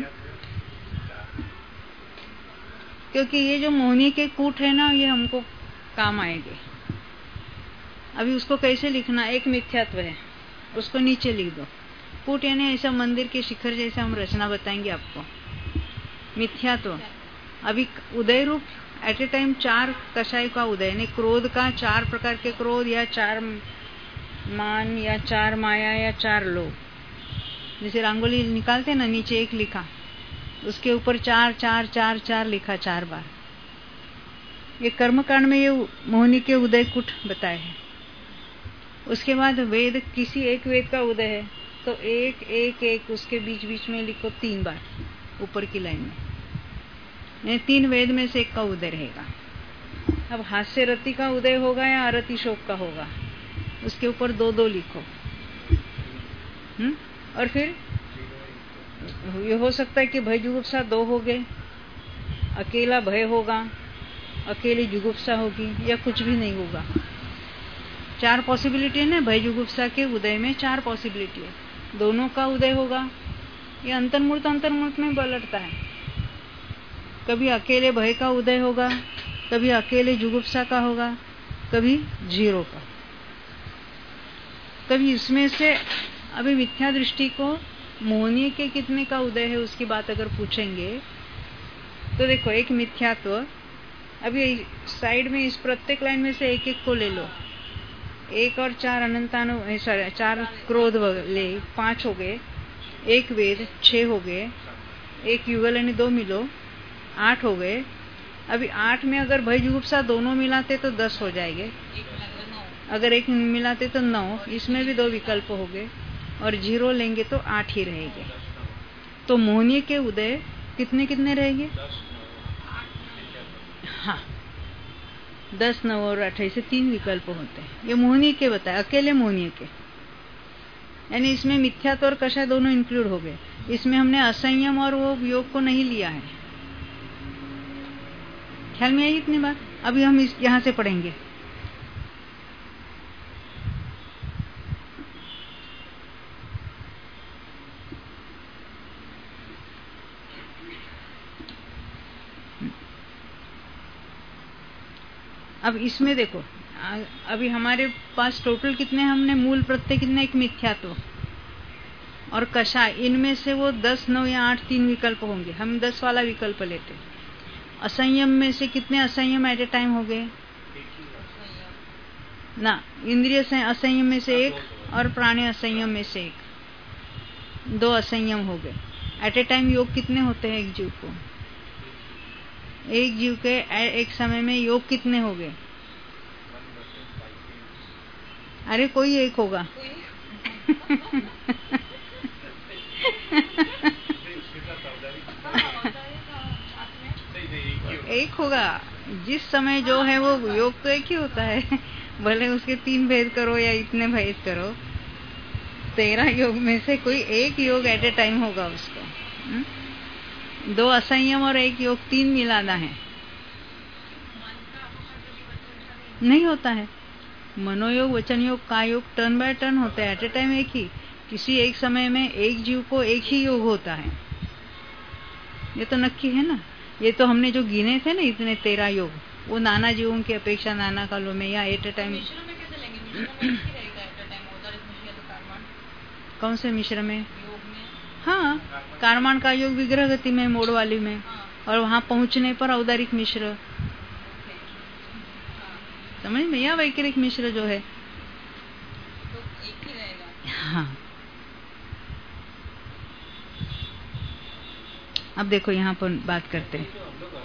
क्योंकि ये जो मोहनी के कूट है ना ये हमको काम आएंगे। अभी उसको कैसे लिखना? एक मिथ्यात्व है उसको नीचे लिख दो। कूट यानी ऐसा मंदिर के शिखर जैसा हम रचना बताएंगे आपको। मिथ्यात्व अभी उदय रूप एट ए टाइम चार कषाय का उदय, यानी क्रोध का चार प्रकार के क्रोध, या चार मान, या चार माया, या चार लोभ। जैसे रंगोली निकालते ना, नीचे एक लिखा, उसके ऊपर चार चार चार चार लिखा चार बार। ये कर्मकांड में ये मोहनी के उदय कुट बताए हैं। उसके बाद वेद, किसी एक वेद का उदय है तो एक एक एक उसके बीच बीच में लिखो तीन बार ऊपर की लाइन में, यानी तीन वेद में से एक का उदय रहेगा। अब हास्य रति का उदय होगा या आरति शोक का होगा, उसके ऊपर दो दो लिखो। हम्म और फिर ये हो सकता है कि भय जुगुप्सा दो हो गए, अकेला भय होगा, अकेली जुगुप्सा होगी, या कुछ भी नहीं होगा। चार पॉसिबिलिटी है ना भय जुगुप्सा के उदय में, चार पॉसिबिलिटी है। दोनों का उदय होगा, ये अंतर्मूर्त अंतर्मूर्त में पलटता है। कभी अकेले भय का उदय होगा, कभी अकेले जुगुप्सा का होगा, कभी जीरो का, कभी इसमें से। अभी मिथ्या दृष्टि को मोहनी के कितने का उदय है उसकी बात अगर पूछेंगे तो देखो, एक मिथ्यात्व, अभी साइड में इस प्रत्येक लाइन में से एक एक को ले लो। एक और चार अनंतानु, सॉरी चार क्रोध ले, पांच हो गए। एक वेद छह हो गए, एक युगल यानी दो मिलो आठ हो गए। अभी आठ में अगर भय जुगुप्सा दोनों मिलाते तो दस हो जाएंगे, अगर एक मिलाते तो नौ, इसमें भी दो विकल्प हो गए, और जीरो लेंगे तो आठ ही रहेंगे। तो मोहनी के उदय कितने कितने रहेंगे? हाँ, दस, नौ और अट्ठाईस से तीन विकल्प होते हैं। ये मोहनी के बताए, अकेले मोहनी के, यानी इसमें मिथ्यात्व और कषाय दोनों इंक्लूड हो गए। इसमें हमने असंयम और वो योग को नहीं लिया है। ख्याल में आई इतनी बात? अभी हम इस यहां से पढ़ेंगे। अब इसमें देखो, अभी हमारे पास टोटल कितने, हमने मूल प्रत्यय कितने? एक मिथ्यात्व, और कषाय, इनमें से वो दस, नौ या आठ तीन विकल्प होंगे। हम दस वाला विकल्प लेते। असंयम में से कितने असंयम एट ए टाइम हो गए ना? इंद्रिय असंयम में से एक और प्राणी असंयम में से एक, दो असंयम हो गए। एट ए टाइम योग कितने होते हैं एक जीव को? एक जीव के एक समय में योग कितने हो गए? अरे कोई एक होगा। एक होगा। जिस समय जो है वो योग तो एक ही होता है। भले उसके तीन भेद करो या इतने भेद करो, तेरह योग में से कोई एक योग एट ए टाइम होगा उसको। हुँ? दो असंयम और एक योग, तीन मिलाना है। नहीं होता है। मनोयोग, वचन योग, काय योग टर्न बाय टर्न होते हैं, एट ए टाइम एक ही। किसी एक समय में एक जीव को एक ही योग होता है, ये तो नक्की है ना। ये तो हमने जो गिने थे ना इतने तेरह योग, वो नाना जीवों की अपेक्षा नाना कालों में या एट ए टाइम। कौन से मिश्र में? हाँ, कारमान का योग विग्रह गति में, मोड़ वाली में, और वहां पहुंचने पर औदारिक मिश्र, समझ में, या वैकरिक मिश्र जो है तो एक ही रहेगा। हाँ, अब देखो यहाँ पर बात करते हैं।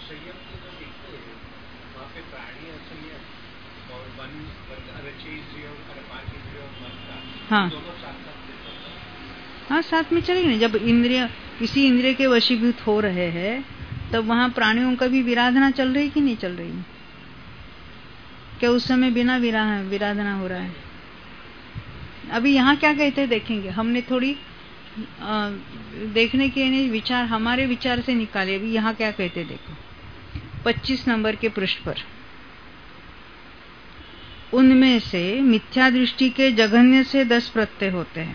हाँ हाँ, साथ में चलेगी ना। जब इंद्रिय किसी इंद्रिय के वशीभूत हो रहे हैं, तब वहां प्राणियों का भी विराधना चल रही कि नहीं चल रही? क्या उस समय बिना विरा विराधना हो रहा है? अभी यहाँ क्या कहते हैं देखेंगे। हमने थोड़ी आ, देखने के लिए विचार, हमारे विचार से निकाले। अभी यहाँ क्या कहते देखो, पच्चीस नंबर के पृष्ठ पर। उनमें से मिथ्या दृष्टि के जघन्य से दस प्रत्यय होते हैं।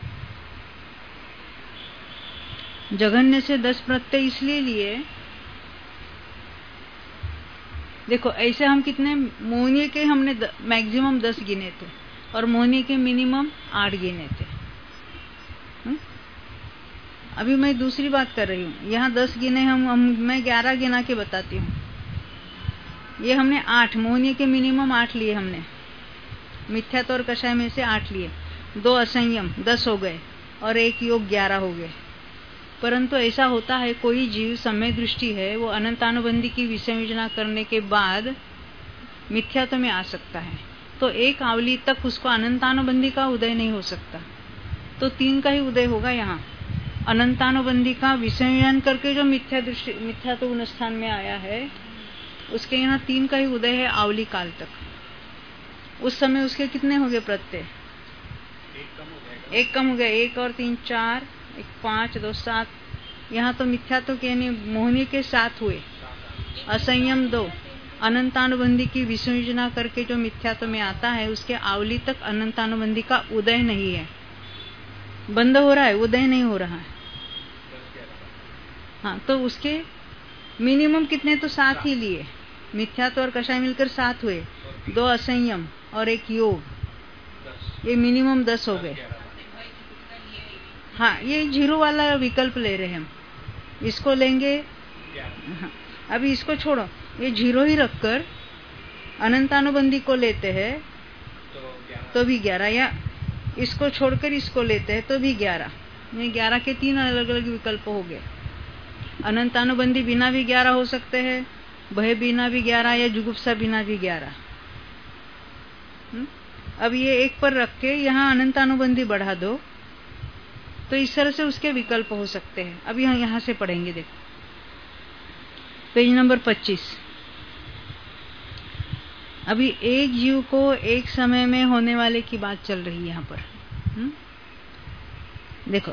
जघन्य से दस प्रत्यय इसलिए लिए, देखो ऐसे हम कितने मोहनी के हमने मैक्सिमम दस गिने थे और मोहनी के मिनिमम आठ गिने थे। हुँ? अभी मैं दूसरी बात कर रही हूँ। यहाँ दस गिने हम, हम मैं ग्यारह गिना के बताती हूँ। ये हमने आठ, मोहनी के मिनिमम आठ लिए हमने, मिथ्यात्व और कषाय में से आठ लिए, दो असंयम दस हो गए और एक योग ग्यारह हो गए। परंतु ऐसा होता है, कोई जीव सम्यक दृष्टि है, वो अनंतानुबंधी की विसंयोजना करने के बाद मिथ्यात्व में आ सकता है, तो एक आवली तक उसको अनंतानुबंधी का उदय नहीं हो सकता, तो तीन का ही उदय होगा। यहाँ अनंतानुबंधी का विसंयोजन करके जो मिथ्या दृष्टि मिथ्यात्व गुण स्थान में आया है, उसके यहाँ तीन का ही उदय है आवली काल तक। उस समय उसके कितने हो गए प्रत्यय? एक कम हो गया, एक और तीन चार, एक पांच, दो सात। यहाँ तो मिथ्यात्व के यानी मोहनी के साथ हुए, असंयम दो, अनंतानुबंधी की विसंयोजना करके जो मिथ्यात्व में आता है, उसके आवली तक अनंतानुबंधी का उदय नहीं है, बंद हो रहा है, उदय नहीं हो रहा है। हाँ, तो उसके मिनिमम कितने? तो सात ही लिए, मिथ्यात्व और कषाय मिलकर सात हुए, दो असंयम और एक योग, ये मिनिमम दस हो गए। हाँ, ये जीरो वाला विकल्प ले रहे हैं हम, इसको लेंगे। हाँ, अभी इसको छोड़ो, ये जीरो ही रखकर अनंतानुबंधी को लेते हैं तो भी ग्यारह, या इसको छोड़कर इसको लेते हैं तो भी ग्यारह। ये ग्यारह के तीन अलग अलग विकल्प हो गए। अनंतानुबंधी बिना भी ग्यारह हो सकते हैं, भय बिना भी ग्यारह, या जुगुप्सा बिना भी ग्यारह। अब ये एक पर रख के यहाँ अनंतानुबंधी बढ़ा दो, तो इस तरह से उसके विकल्प हो सकते हैं। अब यहाँ यहाँ से पढ़ेंगे, देखो पेज नंबर पच्चीस। अभी एक जीव को एक समय में होने वाले की बात चल रही है यहाँ पर। हुँ? देखो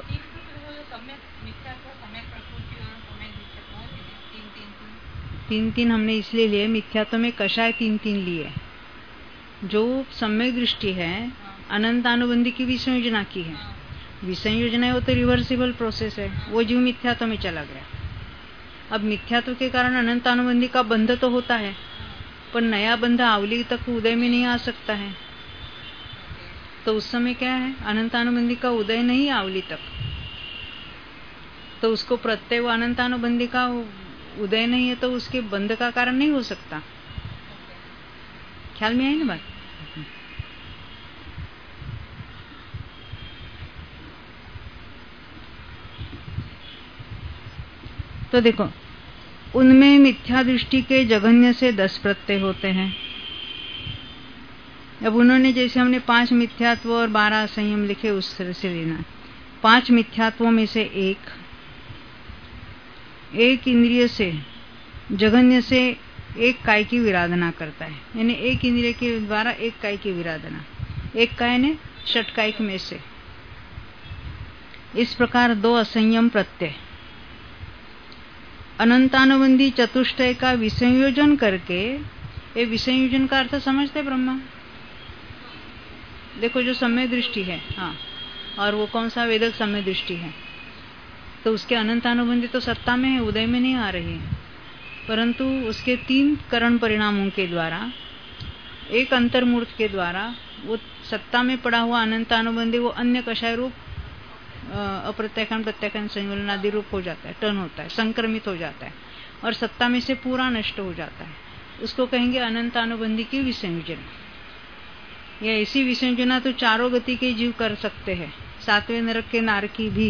तीन तीन हमने इसलिए लिए, मिथ्यात्व में कषाय तीन तीन लिए। जो सम्यक दृष्टि है, अनंतानुबंधी की विसंयोजना की है, विसंयोजना है वो तो रिवर्सिबल प्रोसेस है, वो जीव मिथ्यात्व में चला गया। अब मिथ्यात्व के कारण अनंतानुबंधी का बंध तो होता है, पर नया बंध आवली तक उदय में नहीं आ सकता है, तो उस समय क्या है, अनंतानुबंधी का उदय नहीं आवली तक, तो उसको प्रत्यय वो अनंतानुबंधी का उदय नहीं है तो उसके बंध का कारण नहीं हो सकता। ख्याल में आई ना बात? तो देखो, उनमें मिथ्या दृष्टि के जघन्य से दस प्रत्यय होते हैं। अब उन्होंने जैसे हमने पांच मिथ्यात्व और बारह संयम लिखे उस तरह से लेना। पांच मिथ्यात्वों में से एक एक इंद्रिय से जघन्य से एक काय की विराधना करता है, यानी एक इंद्रिय के द्वारा एक काय की विराधना, एक काय ने षटकायिक में से। इस प्रकार दो असंयम प्रत्यय अनंतानुबंधी चतुष्टय का विसंयोजन करके, ये विसंयोजन का अर्थ समझते ब्रह्मा? देखो जो समय दृष्टि है, हाँ, और वो कौन सा वेदक समय दृष्टि है, तो उसके अनंतानुबंधी तो सत्ता में है, उदय में नहीं आ रही है, परंतु उसके तीन करण परिणामों के द्वारा, एक अंतर्मूर्त के द्वारा वो सत्ता में पड़ा हुआ अनंतानुबंधी वो अन्य कषाय रूप अप्रत्याख्यान प्रत्याख्यान संयोजन आदि रूप हो जाता है, टर्न होता है, संक्रमित हो जाता है और सत्ता में से पूरा नष्ट हो जाता है। उसको कहेंगे अनंतानुबंधी की विसंयोजना। या ऐसी विसंयोजना तो चारों गति के जीव कर सकते हैं, सातवें नरक के नारकी भी,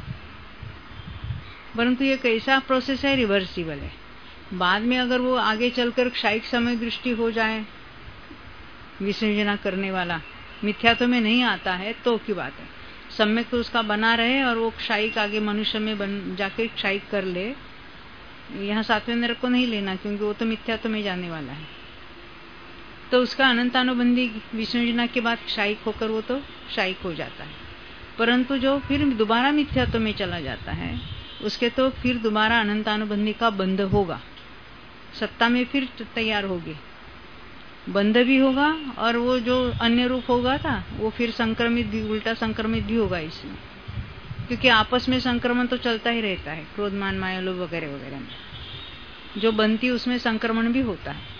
परंतु ये कैसा प्रोसेस है? रिवर्सिबल है। बाद में अगर वो आगे चलकर क्षायिक समय दृष्टि हो जाए, विसंयोजना करने वाला मिथ्यात्व में नहीं आता है तो की बात है। सम्यक तो उसका बना रहे और वो क्षायिक आगे मनुष्य में बन जाके क्षायिक कर ले। यहाँ सातवें नरक को नहीं लेना क्योंकि वो तो मिथ्यात्व में जाने वाला है। तो उसका अनंतानुबंधी विसंयोजना के बाद क्षायिक होकर वो तो क्षायिक हो जाता है, परंतु जो फिर दोबारा मिथ्यात्व में चला जाता है उसके तो फिर दोबारा अनंतानुबंधी का बंध होगा, सत्ता में फिर तैयार होगी, बंध भी होगा और वो जो अन्य रूप होगा था वो फिर संक्रमित भी, उल्टा संक्रमित भी होगा इसमें, क्योंकि आपस में संक्रमण तो चलता ही रहता है। क्रोध मान माया लोभ वगैरह वगैरह में जो बनती उसमें संक्रमण भी होता है,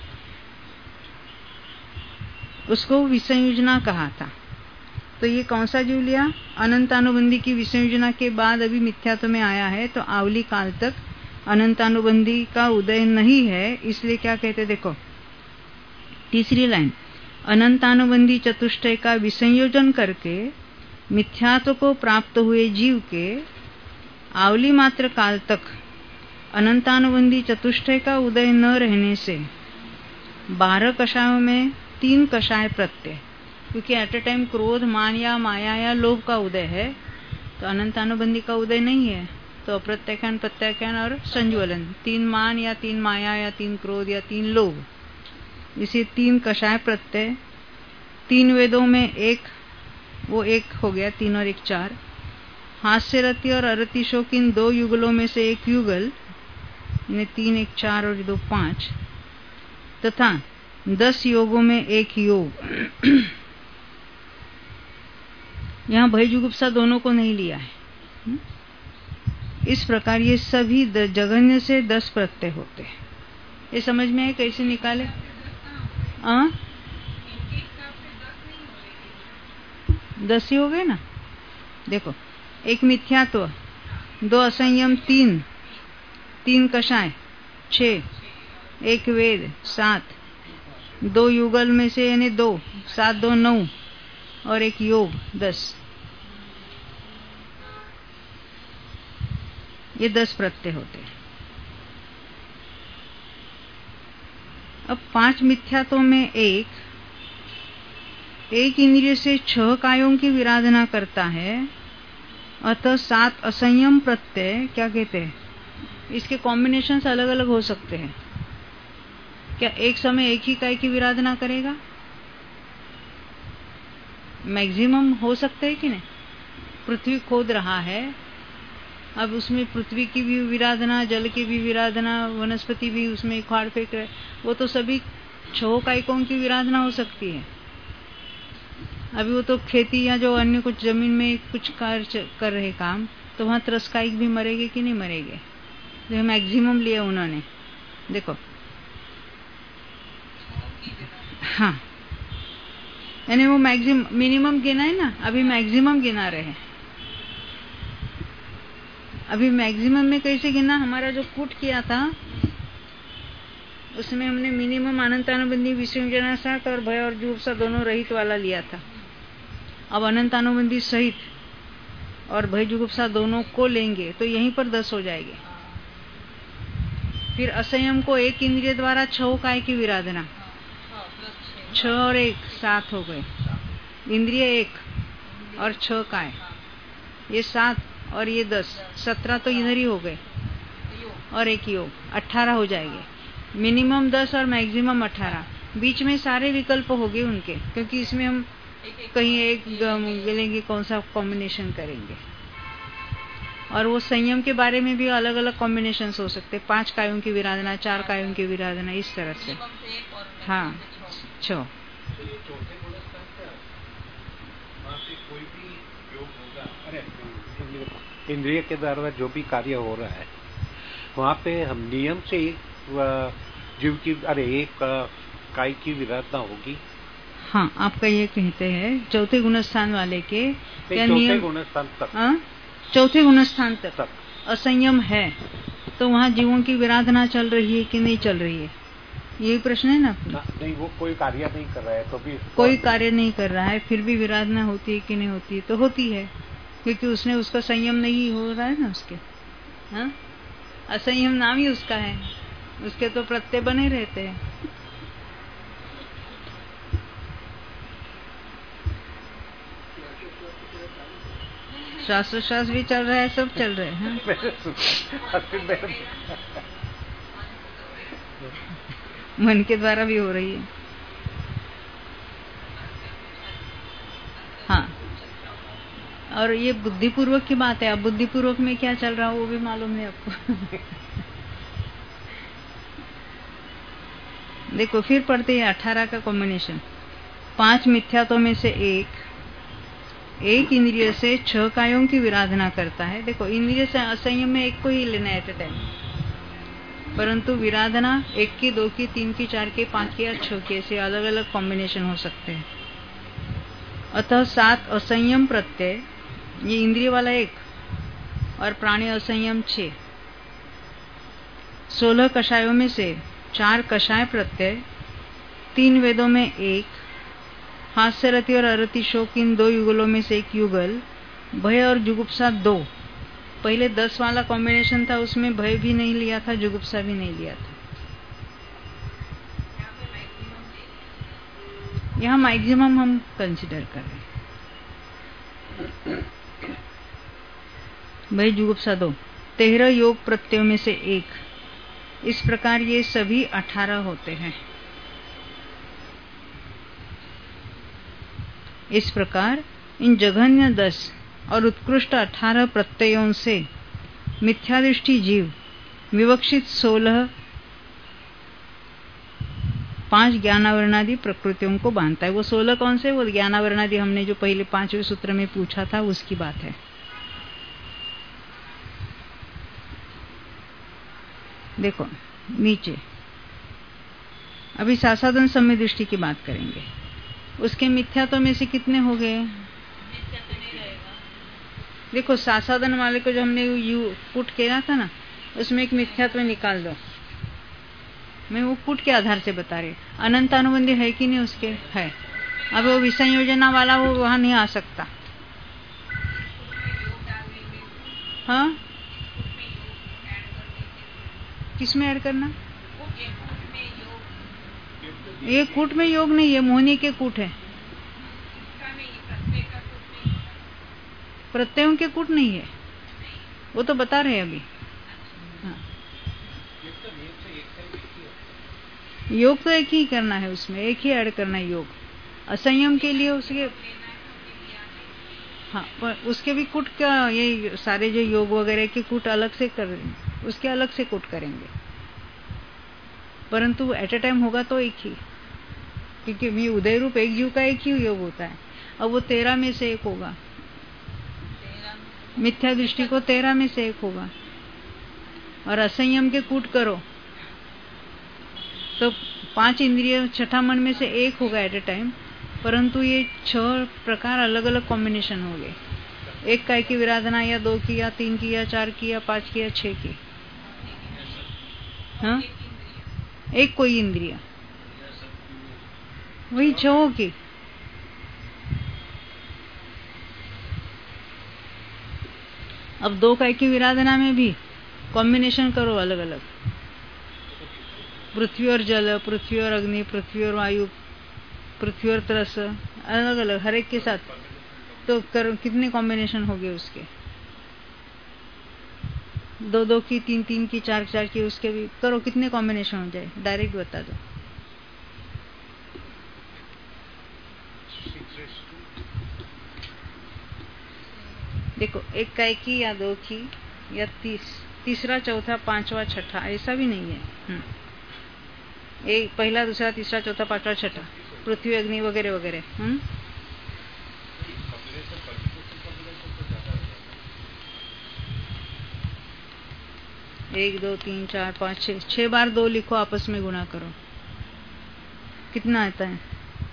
उसको विसंयोजना कहा था। तो ये कौन सा जीव लिया? अनंतानुबंधी की विसंयोजना के बाद अभी मिथ्यात्व में आया है, तो आवली काल तक अनंतानुबंधी का उदय नहीं है, इसलिए क्या कहते देखो तीसरी लाइन, अनंतानुबंधी चतुष्टय का विसंयोजन करके मिथ्यात्व को प्राप्त हुए जीव के आवली मात्र काल तक अनंतानुबंधी चतुष्टय का उदय न रहने से बारह कषायों में तीन कषाय प्रत्यय, क्योंकि एट ए टाइम क्रोध मान या माया या लोभ का उदय है तो अनंतानुबंधी का उदय नहीं है, तो अप्रत्याख्यान प्रत्याख्यान और संज्वलन, तीन मान या तीन माया या तीन क्रोध या तीन लोभ, इसे तीन कषाय प्रत्यय। तीन वेदों में एक, वो एक हो गया, तीन और एक चार। हास्य रति और अरति शोक इन दो युगलों में से एक युगल, इन्हें तीन एक चार और दो पांच, तथा दस योगों में एक योग। यहाँ भय जुगुप्सा दोनों को नहीं लिया है। इस प्रकार ये सभी जघन्य से दस प्रत्यय होते हैं। ये समझ में है कैसे निकाले? आ? दस ही हो गए ना। देखो, एक मिथ्यात्व, दो असंयम, तीन तीन कषाय छह, एक वेद सात, दो युगल में से यानी दो, सात दो नौ और एक योग दस, ये दस प्रत्यय होते हैं। अब पांच मिथ्यात्वों में एक एक इंद्रिय से छह कायों की विराधना करता है, अतः सात असंयम प्रत्यय क्या कहते हैं? इसके कॉम्बिनेशंस अलग अलग हो सकते हैं। क्या एक समय एक ही काय की विराधना करेगा? मैक्सिमम हो सकते है कि नहीं? पृथ्वी खोद रहा है, अब उसमें पृथ्वी की भी विराधना, जल की भी विराधना, वनस्पति भी उसमें उखाड़ फेंक रहे, वो तो सभी छह कायकों की विराधना हो सकती है। अभी वो तो खेती या जो अन्य कुछ जमीन में कुछ कार्य कर रहे काम, तो वहां त्रस्कायिक भी मरेंगे कि नहीं मरेंगे? जो मैक्सिमम लिया उन्होंने, देखो हाँ, यानी वो मैक्सिमम मिनिमम गिना है ना, अभी मैक्सिमम गिना रहे हैं। अभी मैक्सिमम में कैसे गिना? हमारा जो कूट किया था उसमें हमने मिनिमम अनंतानुबंधी विसर्जना साथ और भय और जुगुप्सा दोनों रहित वाला लिया था। अब अनंतानुबंधी सहित और भय जुगुप्सा दोनों को लेंगे तो यहीं पर दस हो जाएंगे। फिर असंयम को एक इंद्रिय द्वारा छह काय की विराधना, छह और एक सात हो गए। इंद्रिय एक और छह काय, ये सात और ये दस, सत्रह तो इधर ही हो गए और एक योग, अठारह हो जाएंगे। मिनिमम दस और मैक्सिमम अठारह, बीच में सारे विकल्प हो गए उनके, क्योंकि इसमें हम कहीं एक लेंगे, कौन सा कॉम्बिनेशन करेंगे। और वो संयम के बारे में भी अलग अलग कॉम्बिनेशन हो सकते, पांच कायों की विराधना, चार कायों की विराधना, इस तरह से। हाँ, छो इंद्रिय के द्वारा जो भी कार्य हो रहा है वहाँ पे हम नियम से जीव की अरे एक काय की विराधना होगी। हाँ, आपका ये कहते हैं चौथे गुणस्थान वाले के क्या नियम? गुणस्थान तक, हाँ, चौथे गुणस्थान तक, तक असंयम है तो वहाँ जीवों की विराधना चल रही है कि नहीं चल रही है, यही प्रश्न है ना अपना? नहीं, वो कोई कार्य नहीं कर रहा है तो भी कोई कार्य नहीं कर रहा है फिर भी विराधना होती है कि नहीं होती है? तो होती है, क्योंकि उसने उसका संयम नहीं हो रहा है ना उसके। हाँ, असंयम नाम ही उसका है, उसके तो प्रत्यय बने रहते हैं। श्वासोश्वास भी चल रहा है, सब चल रहे हैं। मन के द्वारा भी हो रही है। हाँ, और ये बुद्धिपूर्वक की बात है। अब बुद्धिपूर्वक में क्या चल रहा है वो भी मालूम है आपको। देखो फिर पढ़ते हैं अठारह का कॉम्बिनेशन। पांच मिथ्यात्व में से एक एक इंद्रिय से छह कायों की विराधना करता है। देखो इंद्रिय से असंयम में एक को ही लेना है एट अ टाइम, परंतु विराधना एक की, दो की, तीन की, चार की, पांच की या छह की, ऐसे अलग अलग कॉम्बिनेशन हो सकते हैं। अतः सात असंयम प्रत्यय, ये इंद्रिय वाला एक और प्राणी असंयम छह। सोलह कषायों में से चार कषाय प्रत्यय, तीन वेदों में एक, हास्य रति और अरति शोक इन दो युगलों में से एक युगल, भय और जुगुप्सा दो। पहले दस वाला कॉम्बिनेशन था, उसमें भय भी नहीं लिया था, जुगुप्सा भी नहीं लिया था। यहाँ मैक्सिमम हम कंसिडर कर रहे हैं। भय जुगुप्सा दो, तेरह योग प्रत्ययों में से एक। इस प्रकार ये सभी अठारह होते हैं। इस प्रकार इन जघन्य दस और उत्कृष्ट अठारह प्रत्ययों से मिथ्यादृष्टि जीव विवक्षित सोलह पांच ज्ञानावरणादि प्रकृतियों को बांधता है। वो सोलह कौन से? वो ज्ञानावरणादि हमने जो पहले पांचवें सूत्र में पूछा था उसकी बात है। देखो नीचे अभी सासादन सम्य दृष्टि की बात करेंगे। उसके मिथ्यात्व में से कितने हो गए? देखो सासादन वाले को जो हमने यू पुट किया था ना, उसमें एक मिथ्यात्व निकाल दो। मैं वो पुट के आधार से बता रही। अनंत अनुबंधी है कि नहीं? उसके है। अब वो विसंयोजना वाला वो वहां नहीं आ सकता। हाँ, किसमें ऐड करना? ये कूट में योग नहीं है, मोहनी के कूट है। प्रत्ययों के कूट नहीं है, वो तो बता रहे अभी। हाँ। योग तो एक ही करना है, उसमें एक ही ऐड करना है योग। असंयम के लिए उसके हाँ, पर उसके भी कूट का ये सारे जो योग वगैरह के कूट अलग से कर, उसके अलग से कूट करेंगे, परंतु एट ए टाइम होगा तो एक ही, क्योंकि ये उदय रूप एक जीव का एक ही योग होता है। अब वो तेरह में से एक होगा, मिथ्या दृष्टि को तेरह में से एक होगा। और असंयम के कूट करो तो पांच इंद्रिय छठा मन में से एक होगा एट ए टाइम, परंतु ये छह प्रकार अलग अलग कॉम्बिनेशन हो गए। एक काय की विराधना, या दो की, या तीन की, या चार की, या पांच की, या छह की? हाँ, एक कोई इंद्रिय, वही छह की। अब दो काय की विराधना में भी कॉम्बिनेशन करो अलग अलग, पृथ्वी और जल, पृथ्वी और अग्नि, पृथ्वी और वायु, पृथ्वी और तरस, अलग अलग हर एक के साथ, तो कर कितने कॉम्बिनेशन हो गए उसके? दो दो की, तीन तीन की, चार चार की, उसके भी करो, कितने कॉम्बिनेशन हो जाए? डायरेक्ट बता दो। देखो, एक काय की या दो की या तीस, तीसरा, चौथा, पांचवा, छठा, ऐसा भी नहीं है। हम्म एक पहला, दूसरा, तीसरा, चौथा, पांचवा, छठा, पृथ्वी, अग्नि वगैरह वगैरह। हम्म एक, दो, तीन, चार, पाँच, छह, छह बार दो लिखो, आपस में गुणा करो, कितना आता है?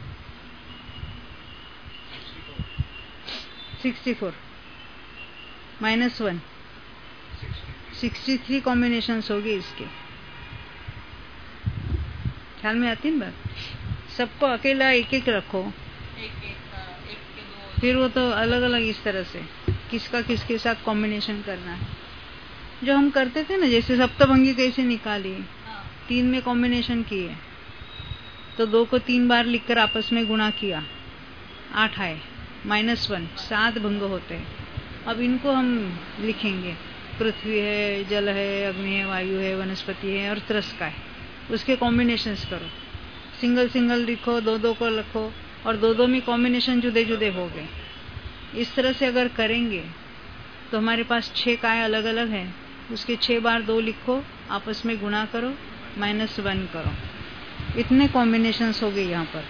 Sixty four minus one, sixty three combination होगी इसके। ख्याल में आती है बात? सबको अकेला एक एक रखो, एक एक, एक के दो, फिर वो तो अलग अलग इस तरह से किसका किसके साथ कॉम्बिनेशन करना है, जो हम करते थे ना, जैसे सप्तभंगी कैसे निकाली, तीन में कॉम्बिनेशन किए, तो दो को तीन बार लिखकर आपस में गुणा किया, आठ आए, माइनस वन, सात भंग होते हैं। अब इनको हम लिखेंगे, पृथ्वी है, जल है, अग्नि है, वायु है, वनस्पति है और त्रस का है, उसके कॉम्बिनेशंस करो, सिंगल सिंगल लिखो, दो दो को लिखो, और दो दो में कॉम्बिनेशन जुदे जुदे हो गए। इस तरह से अगर करेंगे तो हमारे पास छह काय अलग अलग है, उसके छह बार दो लिखो, आपस में गुणा करो, माइनस वन करो, इतने कॉम्बिनेशंस हो गए यहाँ पर।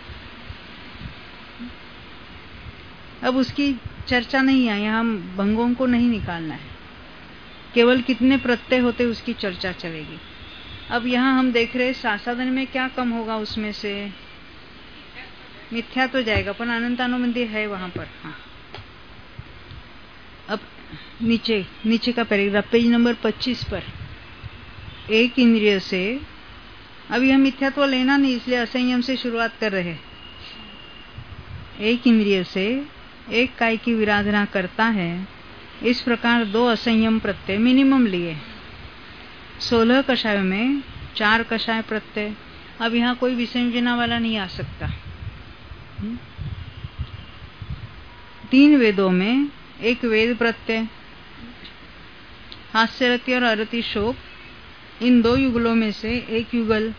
अब उसकी चर्चा नहीं है यहाँ, भंगों को नहीं निकालना है, केवल कितने प्रत्यय होते उसकी चर्चा चलेगी। अब यहाँ हम देख रहे सासाधन में क्या कम होगा, उसमें से मिथ्या तो जाएगा, पर अनंतानुबंधी है वहां पर। हाँ, अब नीचे नीचे का पैराग्राफ, पेज नंबर पच्चीस पर, एक इंद्रिय से, अब यह मिथ्यात्व लेना नहीं, इसलिए असंयम से शुरुआत कर रहे हैं। एक इंद्रिय से एक काय की विराधना करता है, इस प्रकार दो असंयम प्रत्यय मिनिमम लिए। सोलह कषायों में चार कषाय प्रत्यय, अब यहाँ कोई विसंयोजना वाला नहीं आ सकता। तीन वेदों में एक वेद प्रत्यय, हास्यरति और अरति शोक, इन दो युगलों में से एक युगल,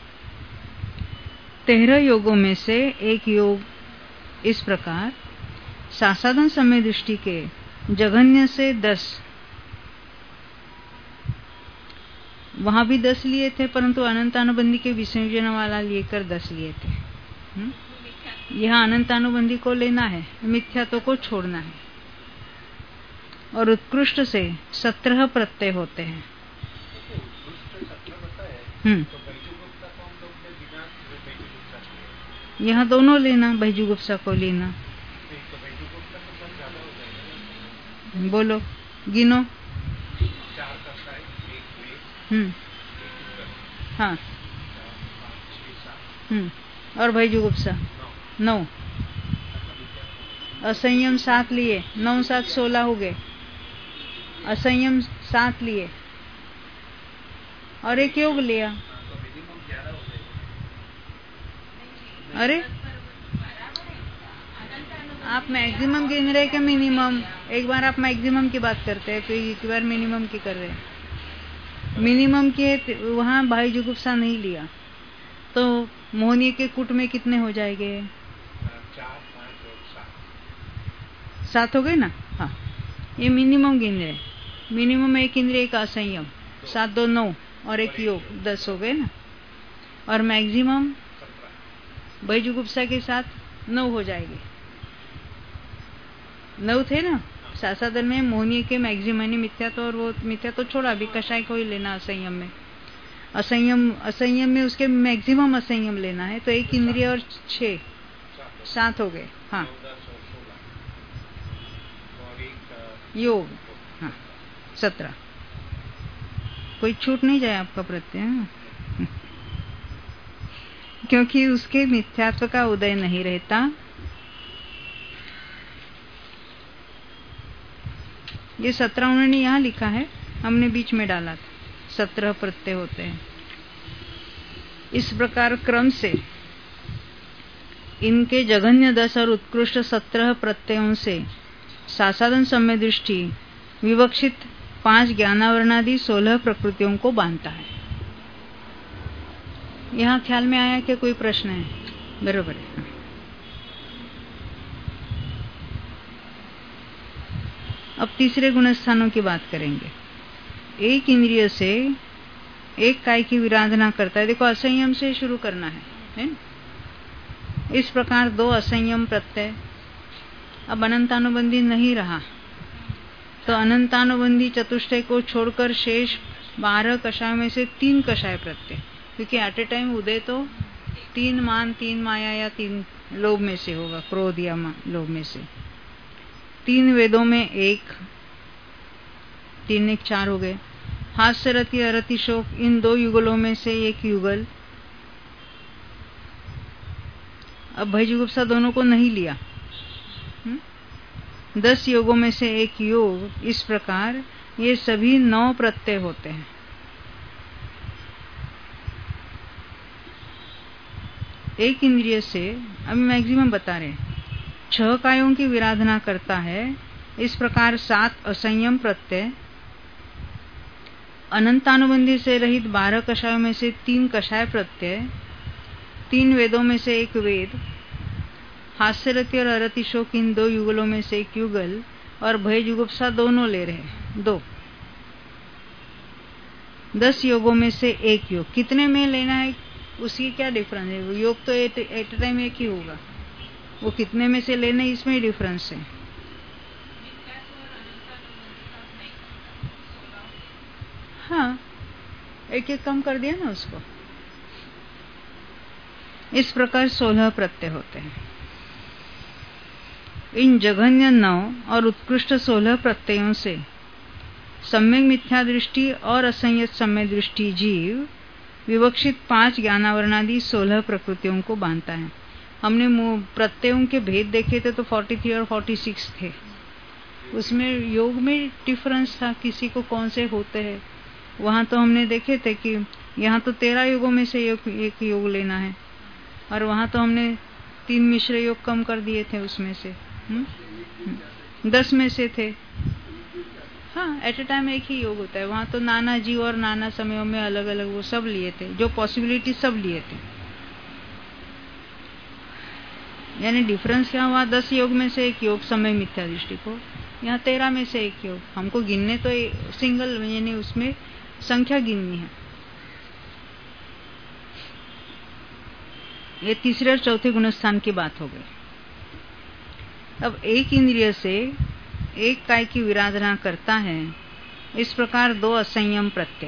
तेरह योगों में से एक योग। इस प्रकार सासाधन समय दृष्टि के जघन्य से दस, वहां भी दस लिए थे, परंतु अनंतानुबंधी के विसंयोजन वाला लेकर दस लिए थे। यहाँ अनंतानुबंधी को लेना है, मिथ्यात्व को छोड़ना है। और उत्कृष्ट से सत्रह प्रत्यय होते हैं। हम्म यहाँ दोनों लेना, बैजुगुप्सा को लेना। बोलो, गिनो। हम्म हाँ, हम्म और बैजुगुप्सा नौ, असंयम सात लिए, नौ सात सोलह हो गए, असंयम सात लिए और एक योग लिया। अरे आप मैक्सिमम गिन रहे क्या मिनिमम? एक बार आप मैक्सिमम की बात करते हैं, तो एक बार मिनिमम की कर रहे हैं। मिनिमम के वहां भाई जुगुप्सा नहीं लिया, तो मोहनी के कुट में कितने हो जाएंगे? सात हो गए ना। हाँ, ये मिनिमम गिन रहे। मिनिमम एक इंद्रिय का असंयम, सात दो नौ और एक योग, दस हो गए ना। और मैक्सिमम बैजुगुप्सा के साथ नौ हो जाएंगे। नौ थे ना सासाधन में, मोहनी के मैक्सिमम मिथ्या तो, और वो मिथ्या तो छोड़ा, अभी कषाय को ही लेना असंयम में। असंयम असंयम में उसके मैक्सिमम असंयम लेना है, तो एक इंद्रिय और छह, सात हो गए। हाँ, योग, हाँ सत्रह, कोई छूट नहीं जाए आपका प्रत्यय, क्योंकि उसके मिथ्यात्व का उदय नहीं रहता। ये सत्रह उन्होंने यहाँ लिखा है, हमने बीच में डाला था, सत्रह प्रत्यय होते हैं। इस प्रकार क्रम से इनके जघन्य दस और उत्कृष्ट सत्रह प्रत्ययों से सासाधन सम्य दृष्टि विवक्षित पांच ज्ञानावरणादि सोलह प्रकृतियों को बांधता है। यहाँ ख्याल में आया कि कोई प्रश्न है? बरोबर है। अब तीसरे गुणस्थानों की बात करेंगे। एक इंद्रिय से एक काय की विराधना करता है। देखो, असंयम से शुरू करना है, है? इस प्रकार दो असंयम प्रत्यय। अब अनंतानुबंधी नहीं रहा, तो अनंतानुबंधी चतुष्टय को छोड़कर शेष बारह कषाय में से तीन कषाय प्रत्यय, क्योंकि एट ए टाइम उदय तो तीन मान, तीन माया या तीन लोभ में से होगा, क्रोध या लोभ में से। तीन वेदों में एक, तीन एक चार हो गए। हास्य रति अरति शोक, इन दो युगलों में से एक युगल। अब भयजुगुप्सा दोनों को नहीं लिया। हुँ? दस योगों में से एक योग। इस प्रकार ये सभी नौ प्रत्यय होते हैं। एक इंद्रिय से, अब मैक्सिमम बता रहे हैं, छह कायों की विराधना करता है। इस प्रकार सात असंयम प्रत्यय, अनंतानुबंधी से रहित बारह कषायों में से तीन कषाय प्रत्यय, तीन वेदों में से एक वेद, हास्यरति और अरति शोक इन दो युगलों में से एक युगल, और भय जुगुप्सा दोनों ले रहे दो। दस योगों में से एक योग। कितने में लेना है उसकी क्या डिफरेंस है? योग तो एट एट टाइम एक ही होगा, वो कितने में से लेने इसमें डिफरेंस है। हाँ, एक एक कम कर दिया ना उसको। इस प्रकार सोलह प्रत्यय होते हैं। इन जघन्य नौ और उत्कृष्ट सोलह प्रत्ययों से सम्यक मिथ्या दृष्टि और असंयत सम्यक दृष्टि जीव विवक्षित पांच ज्ञानावरणादि सोलह प्रकृतियों को बांधता है। हमने प्रत्ययों के भेद देखे थे तो तैंतालीस और छियालीस थे। उसमें योग में डिफरेंस था, किसी को कौन से होते हैं। वहां तो हमने देखे थे कि यहाँ तो तेरह योगों में से एक योग लेना है, और वहां तो हमने तीन मिश्र योग कम कर दिए थे उसमें से। हुँ? हुँ? दस में से थे। हाँ, एट ए टाइम एक ही योग होता है। वहां तो नाना जीव और नाना समयों में अलग अलग वो सब लिए थे, जो पॉसिबिलिटी सब लिए थे। यानी डिफरेंस क्या हुआ? दस योग में से एक योग समय मिथ्या दृष्टि को, यहाँ तेरह में से एक योग। हमको गिनने तो सिंगल, यानी उसमें संख्या गिननी है। ये तीसरे और चौथे गुणस्थान की बात हो गई। अब एक इंद्रिय से एक काय की विराधना करता है। इस प्रकार दो असंयम प्रत्यय।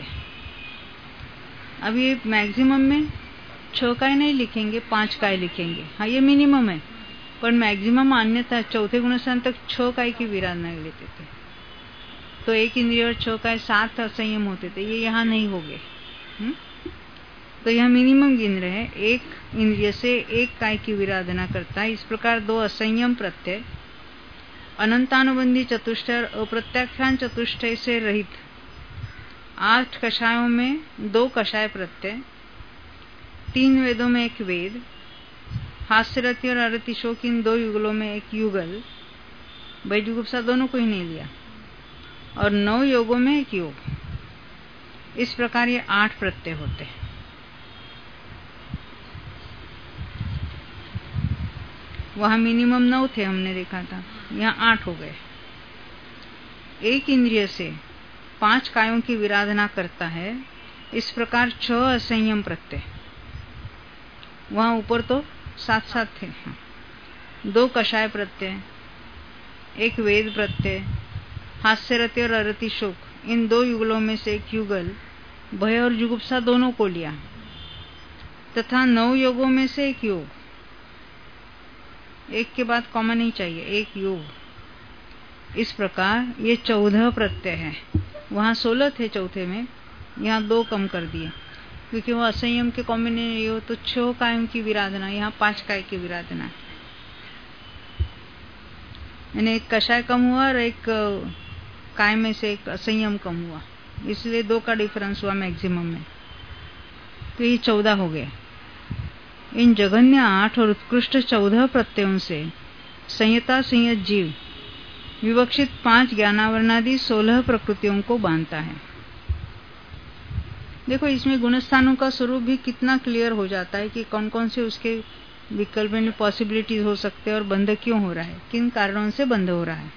अब ये मैक्सिमम में छह काय नहीं लिखेंगे, पांच काय लिखेंगे। हाँ, ये मिनिमम है, पर मैक्सिमम अन्यथा चौथे गुणस्थान तक छह काय की विराधना लेते थे। तो एक इंद्रिय और छह काय सात असंयम होते थे, ये यहाँ नहीं हो गए। तो यह मिनिमम गिन रहे हैं। एक इंद्रिय से एक काय की विराधना करता है। इस प्रकार दो असंयम प्रत्यय, अनंतानुबंधी चतुष्टय और अप्रत्याख्यान चतुष्टय से रहित आठ कषायों में दो कषाय प्रत्यय, तीन वेदों में एक वेद, हास्यरति और अरति शोक इन दो युगलों में एक युगल, भयजुगुप्सा दोनों को ही नहीं लिया, और नौ योगों में एक योग। इस प्रकार ये आठ प्रत्यय होते हैं। वहां मिनिमम नौ थे, हमने देखा था, यहाँ आठ हो गए। एक इंद्रिय से पांच कायों की विराधना करता है। इस प्रकार छह असंयम प्रत्यय, वहां ऊपर तो सात सात थे। दो कषाय प्रत्यय, एक वेद प्रत्यय, हास्यरति और अरति शोक इन दो युगलों में से एक युगल, भय और जुगुप्सा दोनों को लिया, तथा नौ योगों में से एक योग। एक के बाद कॉमन नहीं चाहिए, एक योग। इस प्रकार ये चौदह प्रत्यय है। वहाँ सोलह थे चौथे में, यहाँ दो कम कर दिए क्योंकि वो असंयम के कॉम्बिनेशन हो तो छह कायम की विराधना, यहाँ पांच काय की विराधना, यानी एक कषाय कम हुआ और एक काय में से एक असंयम कम हुआ, इसलिए दो का डिफरेंस हुआ मैक्सिमम में, तो ये चौदह हो गए। इन जघन्य आठ और उत्कृष्ट चौदह प्रत्ययों से संयता संयत जीव विवक्षित पांच ज्ञानावरणादि सोलह प्रकृतियों को बांधता है। देखो इसमें गुणस्थानों का स्वरूप भी कितना क्लियर हो जाता है कि कौन कौन से उसके विकल्प में पॉसिबिलिटीज हो सकते हैं और बंध क्यों हो रहा है, किन कारणों से बंध हो रहा है।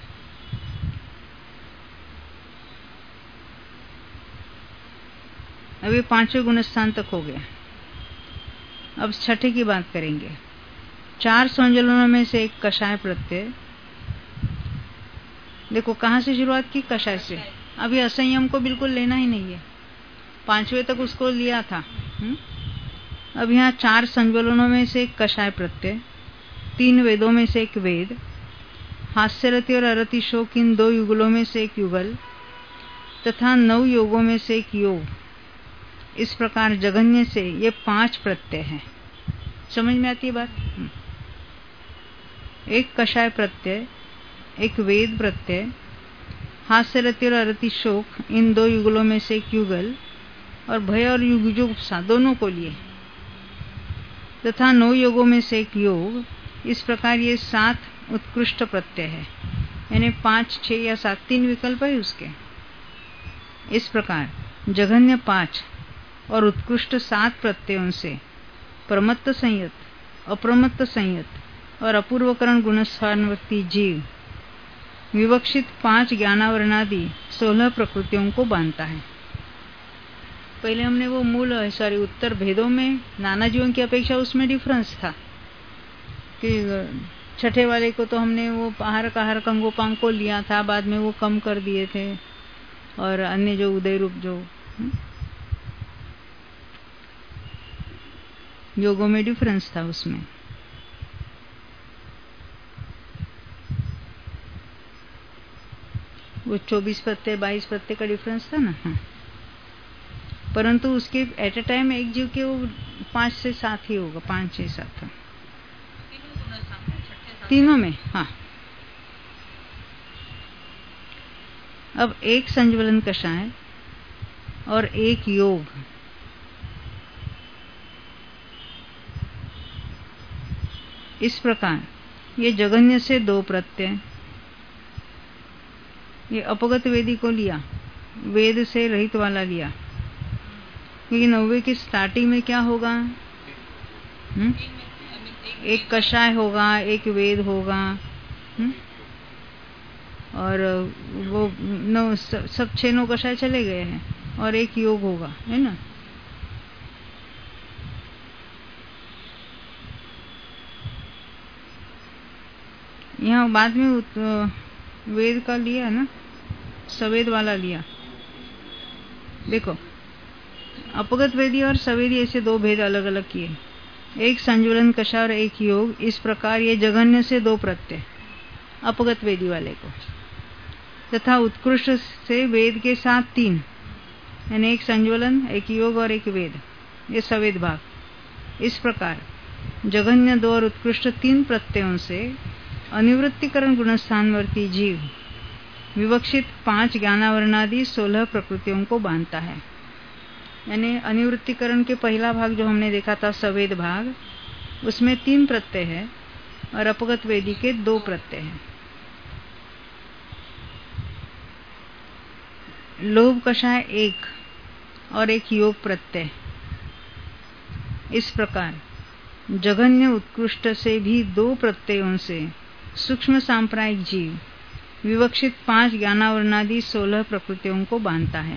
अभी पांचवें गुणस्थान तक हो गया। अब छठे की बात करेंगे। चार संजलनों में से एक कषाय प्रत्यय। देखो कहाँ से शुरुआत की, कषाय से। अभी असंयम को बिल्कुल लेना ही नहीं है, पांचवें तक उसको लिया था। हुँ? अब यहाँ चार संज्वलनों में से एक कषाय प्रत्यय, तीन वेदों में से एक वेद, हास्यरति और अरति शोक इन दो युगलों में से एक युगल तथा नौ योगों में से एक योग, इस प्रकार जगन्य से ये पांच प्रत्यय हैं। समझ में आती है बात? एक कषाय प्रत्यय, एक वेद प्रत्यय, हास्यरति और अरति शोक इन दो युगलों में से एक युगल और भय और युगजुगुप्सा दोनों को लिए तथा नौ योगों में से एक योग, इस प्रकार ये सात उत्कृष्ट प्रत्यय है, यानी पांच छह या सात, तीन विकल्प है उसके। इस प्रकार जघन्य पांच और उत्कृष्ट सात प्रत्ययों से प्रमत्त संयत, अप्रमत्त संयत और अपूर्वकरण गुणस्थानवर्ती जीव विवक्षित पांच ज्ञानावरणादि सोलह प्रकृतियों को बांधता है। पहले हमने वो मूल सॉरी उत्तर भेदों में नाना जीवों की अपेक्षा उसमें डिफरेंस था कि छठे वाले को तो हमने वो आहार काहार कंगोपांग को लिया था, बाद में वो कम कर दिए थे, और अन्य जो उदय रूप जो योगों में डिफरेंस था उसमें। वो चौबीस प्रत्यय बाईस प्रत्यय का डिफरेंस था ना। हाँ। परंतु उसके एट ए टाइम एक जीव के वो पांच से सात ही होगा, पांच छह सात तीनों में। हाँ। अब एक संज्वलन कषाय और एक योग, इस प्रकार ये जगन्य से दो प्रत्यय, ये अपगत वेदी को लिया, वेद से रहित वाला लिया, क्योंकि नौवे की स्टार्टिंग में क्या होगा, हुँ? एक कषाय होगा, एक वेद होगा, हुँ? और वो नौ सब छह नौ कषाय चले गए हैं और एक योग होगा, है ना। यहाँ बाद में वेद का लिया ना, सवेद वाला लिया। देखो अपगत वेदी और सवेदी ऐसे दो भेद अलग अलग किए, एक संज्वलन कषाय और एक योग, इस प्रकार ये जघन्य से दो प्रत्यय अपगत वेदी वाले को, तथा उत्कृष्ट से वेद के साथ तीन, यानी एक संज्वलन एक योग और एक वेद, ये सवेद भाग। इस प्रकार जघन्य दो और उत्कृष्ट तीन प्रत्ययों से अनिवृत्तिकरण गुणस्थानवर्ती जीव विवक्षित पांच ज्ञानावरणादि सोलह प्रकृतियों को बांधता है। यानी अनिवृत्तिकरण के पहला भाग जो हमने देखा था सवेद भाग, उसमें तीन प्रत्यय है और अपगत वेदी के दो प्रत्यय हैं। लोभ कषाय एक और एक योग प्रत्यय, इस प्रकार जघन्य उत्कृष्ट से भी दो प्रत्ययों से सूक्ष्म सांप्रायिक जीव विवक्षित पांच ज्ञानावरणादि सोलह प्रकृतियों को बांधता है।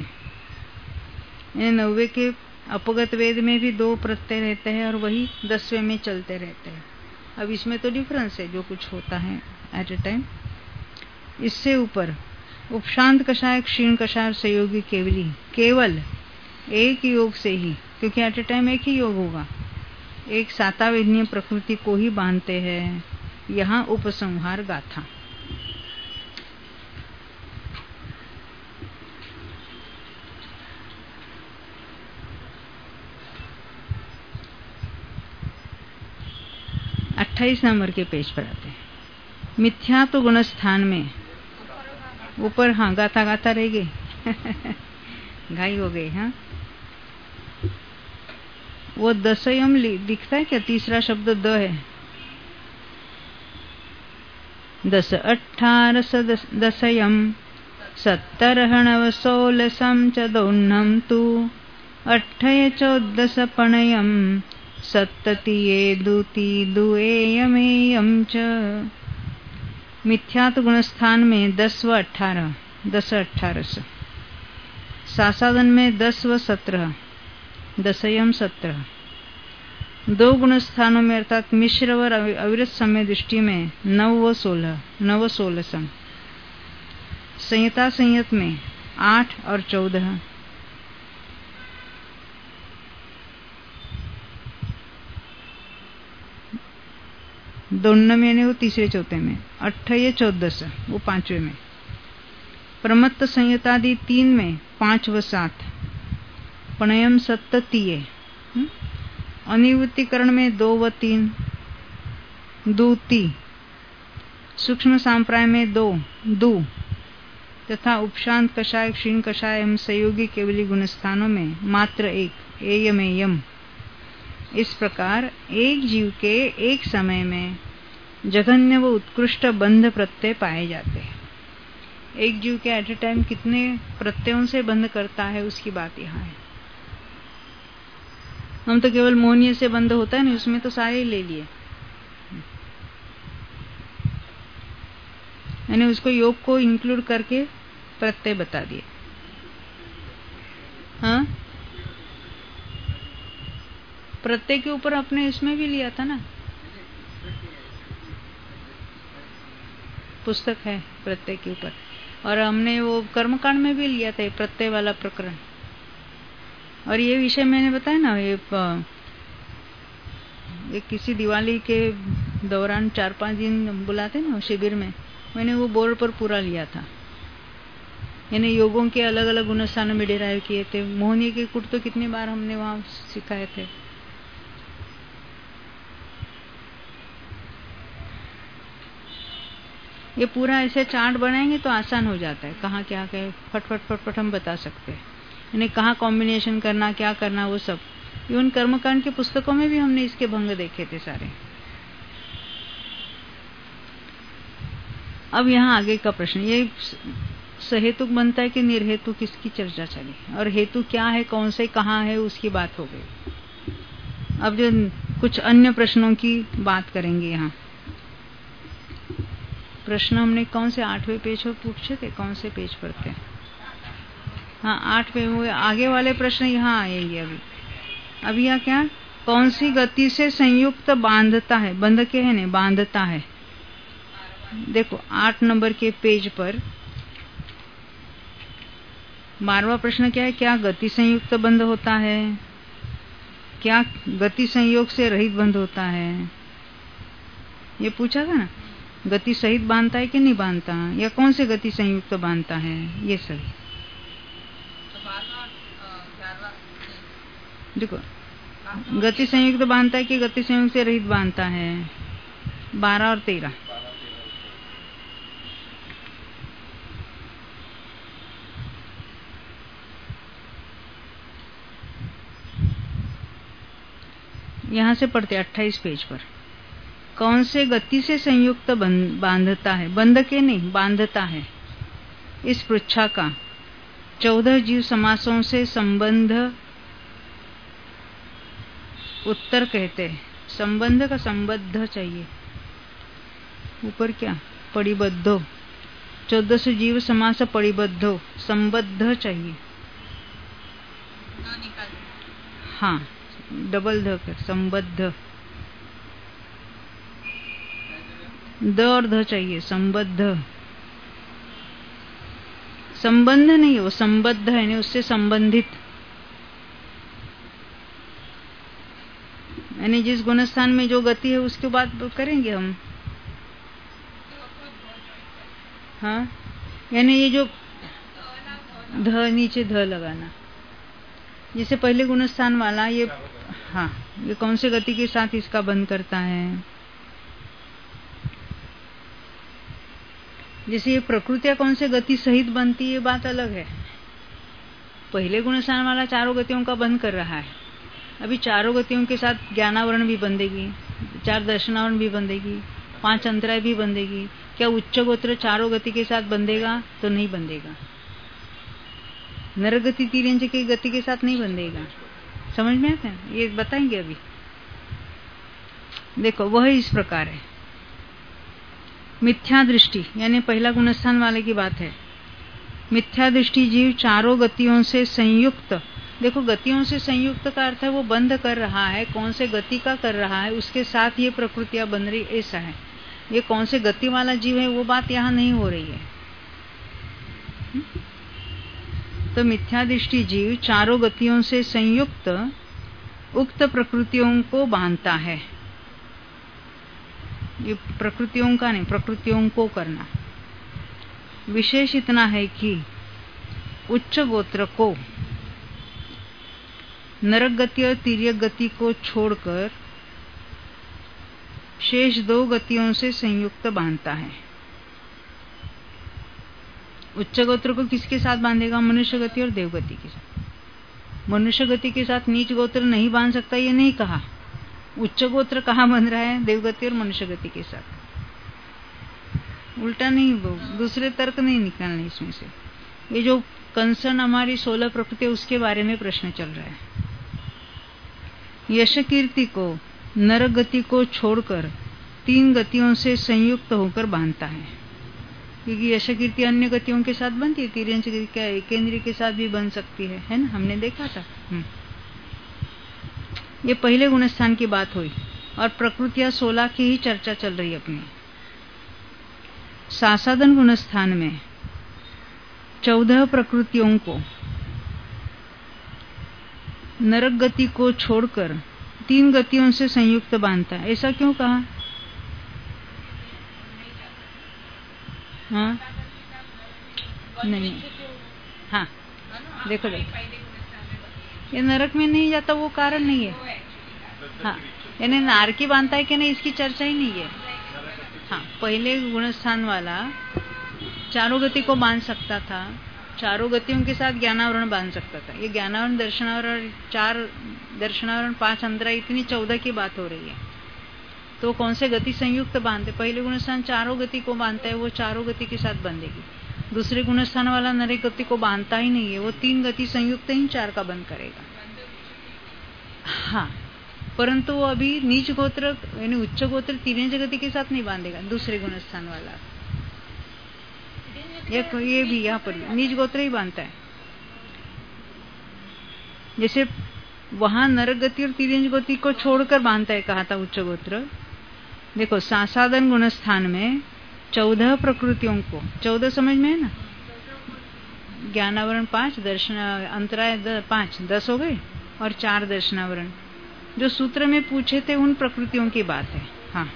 नौवे के अपगत वेद में भी दो प्रत्यय रहते हैं और वही दसवें में चलते रहते हैं। अब इसमें तो डिफरेंस है जो कुछ होता है एट ए टाइम। इससे ऊपर उपशांत कषाय, क्षीण कषाय और संयोगी केवली केवल एक योग से ही, क्योंकि एट ए टाइम एक ही योग होगा, एक सातावेदनीय प्रकृति को ही बांधते हैं। यहाँ उपसंहार गाथा। अट्ठाईस नंबर के पेज पर आते हैं। मिथ्या तो गुण स्थान में ऊपर, हाँ गाता गाता रह गए घाई हो गई। हाँ, वो दसयम दिखता है क्या? तीसरा शब्द द है। दस अठारस दसयम सत्तरहणव सोलसम च दोन्नम तु अट्ठय चौदस पणयम सत्ततिये दुति दुएयमेयम च। मिथ्यात गुण स्थान में दस व अठारह, दस अठारस। सासादन में दस व सत्रह, दसयम सत्रह। दो गुण स्थानों में अर्थात मिश्र और अविरत समय दृष्टि में नव व सोलह, नव सोलसम। संहिता संयत में आठ और चौदह। दोनों में वो तीसरे चौथे में, अट्ठय चौदस वो पांचवे में। प्रमत्त संहितादि तीन में पांच व सात। पणयम सत्ततीये। अनिवृत्तिकरण में दो व तीन, दूती। सूक्ष्म सांप्राय में दो, दू। तथा उपशांत कषाय, क्षीण कषाय एवं संयोगी केवली गुण स्थानों में मात्र एक, एयमेयम। इस प्रकार एक जीव के एक समय में जघन्य व उत्कृष्ट बंध प्रत्यय पाए जाते हैं। एक जीव के एट ए टाइम कितने प्रत्ययों से बंध करता है उसकी बात यहाँ है। हम तो केवल मोहनीय से बंध होता है ना, उसमें तो सारे ले लिए, यानी उसको योग को इंक्लूड करके प्रत्यय बता दिए। हाँ, प्रत्यय के ऊपर अपने इसमें भी लिया था ना, पुस्तक है प्रत्यय के ऊपर, और हमने वो कर्मकांड में भी लिया था प्रत्यय वाला प्रकरण। और ये विषय मैंने बताया ना, ये, ये किसी दिवाली के दौरान चार पांच दिन बुलाते ना शिविर में, मैंने वो बोर्ड पर पूरा लिया था। यानी योगों के अलग अलग गुण स्थानों में डिराइव किए थे। मोहनी के कुट तो कितनी बार हमने वहां सिखाए थे। ये पूरा ऐसे चार्ट बनाएंगे तो आसान हो जाता है, कहाँ क्या क्या फट फट फट फट हम बता सकते हैं। यानी कहाँ कॉम्बिनेशन करना, क्या करना, वो सब। इवन कर्मकांड की पुस्तकों में भी हमने इसके भंग देखे थे सारे। अब यहाँ आगे का प्रश्न, ये सहेतुक बनता है कि निर्हेतुक, इसकी चर्चा चली। और हेतु क्या है, कौन से, कहाँ है, उसकी बात हो गई। अब जो कुछ अन्य प्रश्नों की बात करेंगे यहाँ। प्रश्न हमने कौन से आठवें पेज पर पूछे थे, कौन से पेज पर थे? हाँ, आठवें हुए। आगे वाले प्रश्न यहाँ आएंगे अभी। अभी यहाँ क्या, कौन सी गति से संयुक्त बांधता है, बंध के है नहीं, बांधता है। देखो आठ नंबर के पेज पर बारहवां प्रश्न क्या है, क्या गति संयुक्त बंध होता है, क्या गति संयोग से रहित बंध होता है। ये पूछा था ना, गति सहित बांधता है कि नहीं बांधता, या कौन से गति संयुक्त बांधता है, ये सही। देखो गति संयुक्त बांधता है कि गति संयुक्त से रहित बांधता है, बारह और तेरह। यहां से पढ़ते अट्ठाईस पेज पर। कौन से गति से संयुक्त बांधता है, बंध के नहीं, बांधता है। इस पृच्छा का चौदह जीव समासों से संबंध उत्तर कहते हैं। संबंध का संबद्ध चाहिए, ऊपर क्या, परिबद्धो। चौदह से जीव समास परिबद्धो, संबद्ध चाहिए। हाँ, डबल ध कर, संबद्ध। द और ध चाहिए, संबद्ध। संबंध नहीं, वो संबद्ध है, नहीं उससे संबंधित। यानी जिस गुणस्थान में जो गति है उसके बाद करेंगे हम। हाँ, यानी ये जो ध, नीचे ध लगाना, जैसे पहले गुणस्थान वाला ये। हाँ, ये कौन से गति के साथ इसका बंध करता है, जैसे ये प्रकृतियां कौन से गति सहित बनती है, ये बात अलग है। पहले गुण स्थान वाला चारों गतियों का बंध कर रहा है, अभी चारों गतियों के साथ ज्ञानावरण भी बंधेगी, चार दर्शनावरण भी बंधेगी, पांच अंतराय भी बंधेगी। क्या उच्च गोत्र चारों गति के साथ बंधेगा? तो नहीं बंधेगा। नर गति तीर्यंच की गति के साथ नहीं बंधेगा। समझ में आता है? ये बताएंगे अभी। देखो वह इस प्रकार है। मिथ्या दृष्टि यानी पहला गुणस्थान वाले की बात है। मिथ्या दृष्टि जीव चारों गतियों से संयुक्त, देखो गतियों से संयुक्त का अर्थ है वो बंध कर रहा है, कौन से गति का कर रहा है उसके साथ ये प्रकृतियां बन रही, ऐसा है। ये कौन से गति वाला जीव है वो बात यहाँ नहीं हो रही है। तो मिथ्या दृष्टि जीव चारों गतियों से संयुक्त उक्त प्रकृतियों को बांधता है। ये प्रकृतियों का नहीं, प्रकृतियों को करना। विशेष इतना है कि उच्च गोत्र को नरक गति और तिर्यक गति को छोड़कर शेष दो गतियों से संयुक्त बांधता है। उच्च गोत्र को किसके साथ बांधेगा? मनुष्य गति और देव गति के साथ। मनुष्य गति के साथ नीच गोत्र नहीं बांध सकता, ये नहीं कहा। उच्च गोत्र कहाँ बन रहा है? देवगति और मनुष्य गति के साथ। उल्टा नहीं, दूसरे तर्क नहीं निकालने इसमें से। ये जो कंसर्न हमारी सोलह प्रकृति उसके बारे में प्रश्न चल रहा है। यश कीर्ति को नरक गति को छोड़कर तीन गतियों से संयुक्त होकर बांधता है, क्योंकि यश कीर्ति अन्य गतियों के साथ बनती है, तिर्यंच केंद्रीय के साथ भी बन सकती है, है ना? हमने देखा था। ये पहले गुणस्थान की बात हुई और प्रकृतियां सोलह की ही चर्चा चल रही है अपनी। सासादन गुणस्थान में चौदह प्रकृतियों को नरक गति को छोड़कर तीन गतियों से संयुक्त बांधता है। ऐसा क्यों कहा? हाँ नहीं, हाँ देखो देखो, ये नरक में नहीं जाता वो कारण नहीं है। हाँ यानी नार की बांधता है कि नहीं इसकी चर्चा ही नहीं है। हाँ पहले गुणस्थान वाला चारों गति को बांध सकता था, चारों गतियों के साथ ज्ञानावरण बांध सकता था। ये ज्ञानावरण, दर्शनावरण, चार दर्शनावरण, पांच अंतराय, इतनी चौदह की बात हो रही है। तो कौन से गति संयुक्त बांधते? पहले गुणस्थान चारों गति को बांधता है, वो चारों गति के साथ बंधेगी। दूसरे गुणस्थान वाला नर गति को बांधता ही नहीं है, वो तीन गति संयुक्त ही चार का बंद करेगा। हाँ परंतु वो अभी नीच गोत्र यानी उच्च गोत्र तिर्यंच गति के साथ नहीं बांधेगा दूसरे गुणस्थान वाला। ये, ये भी यहाँ पर नीच गोत्र ही बांधता है। जैसे वहां नरक गति और तिर्यंच गति को छोड़कर बांधता है कहा था उच्च गोत्र। देखो सासादन गुणस्थान में चौदह प्रकृतियों को, चौदह समझ में है ना? ज्ञानावरण पांच, दर्शन अंतराय पांच, दस हो गए, और चार दर्शनावरण जो सूत्र में पूछे थे उन प्रकृतियों की बात है। हाँ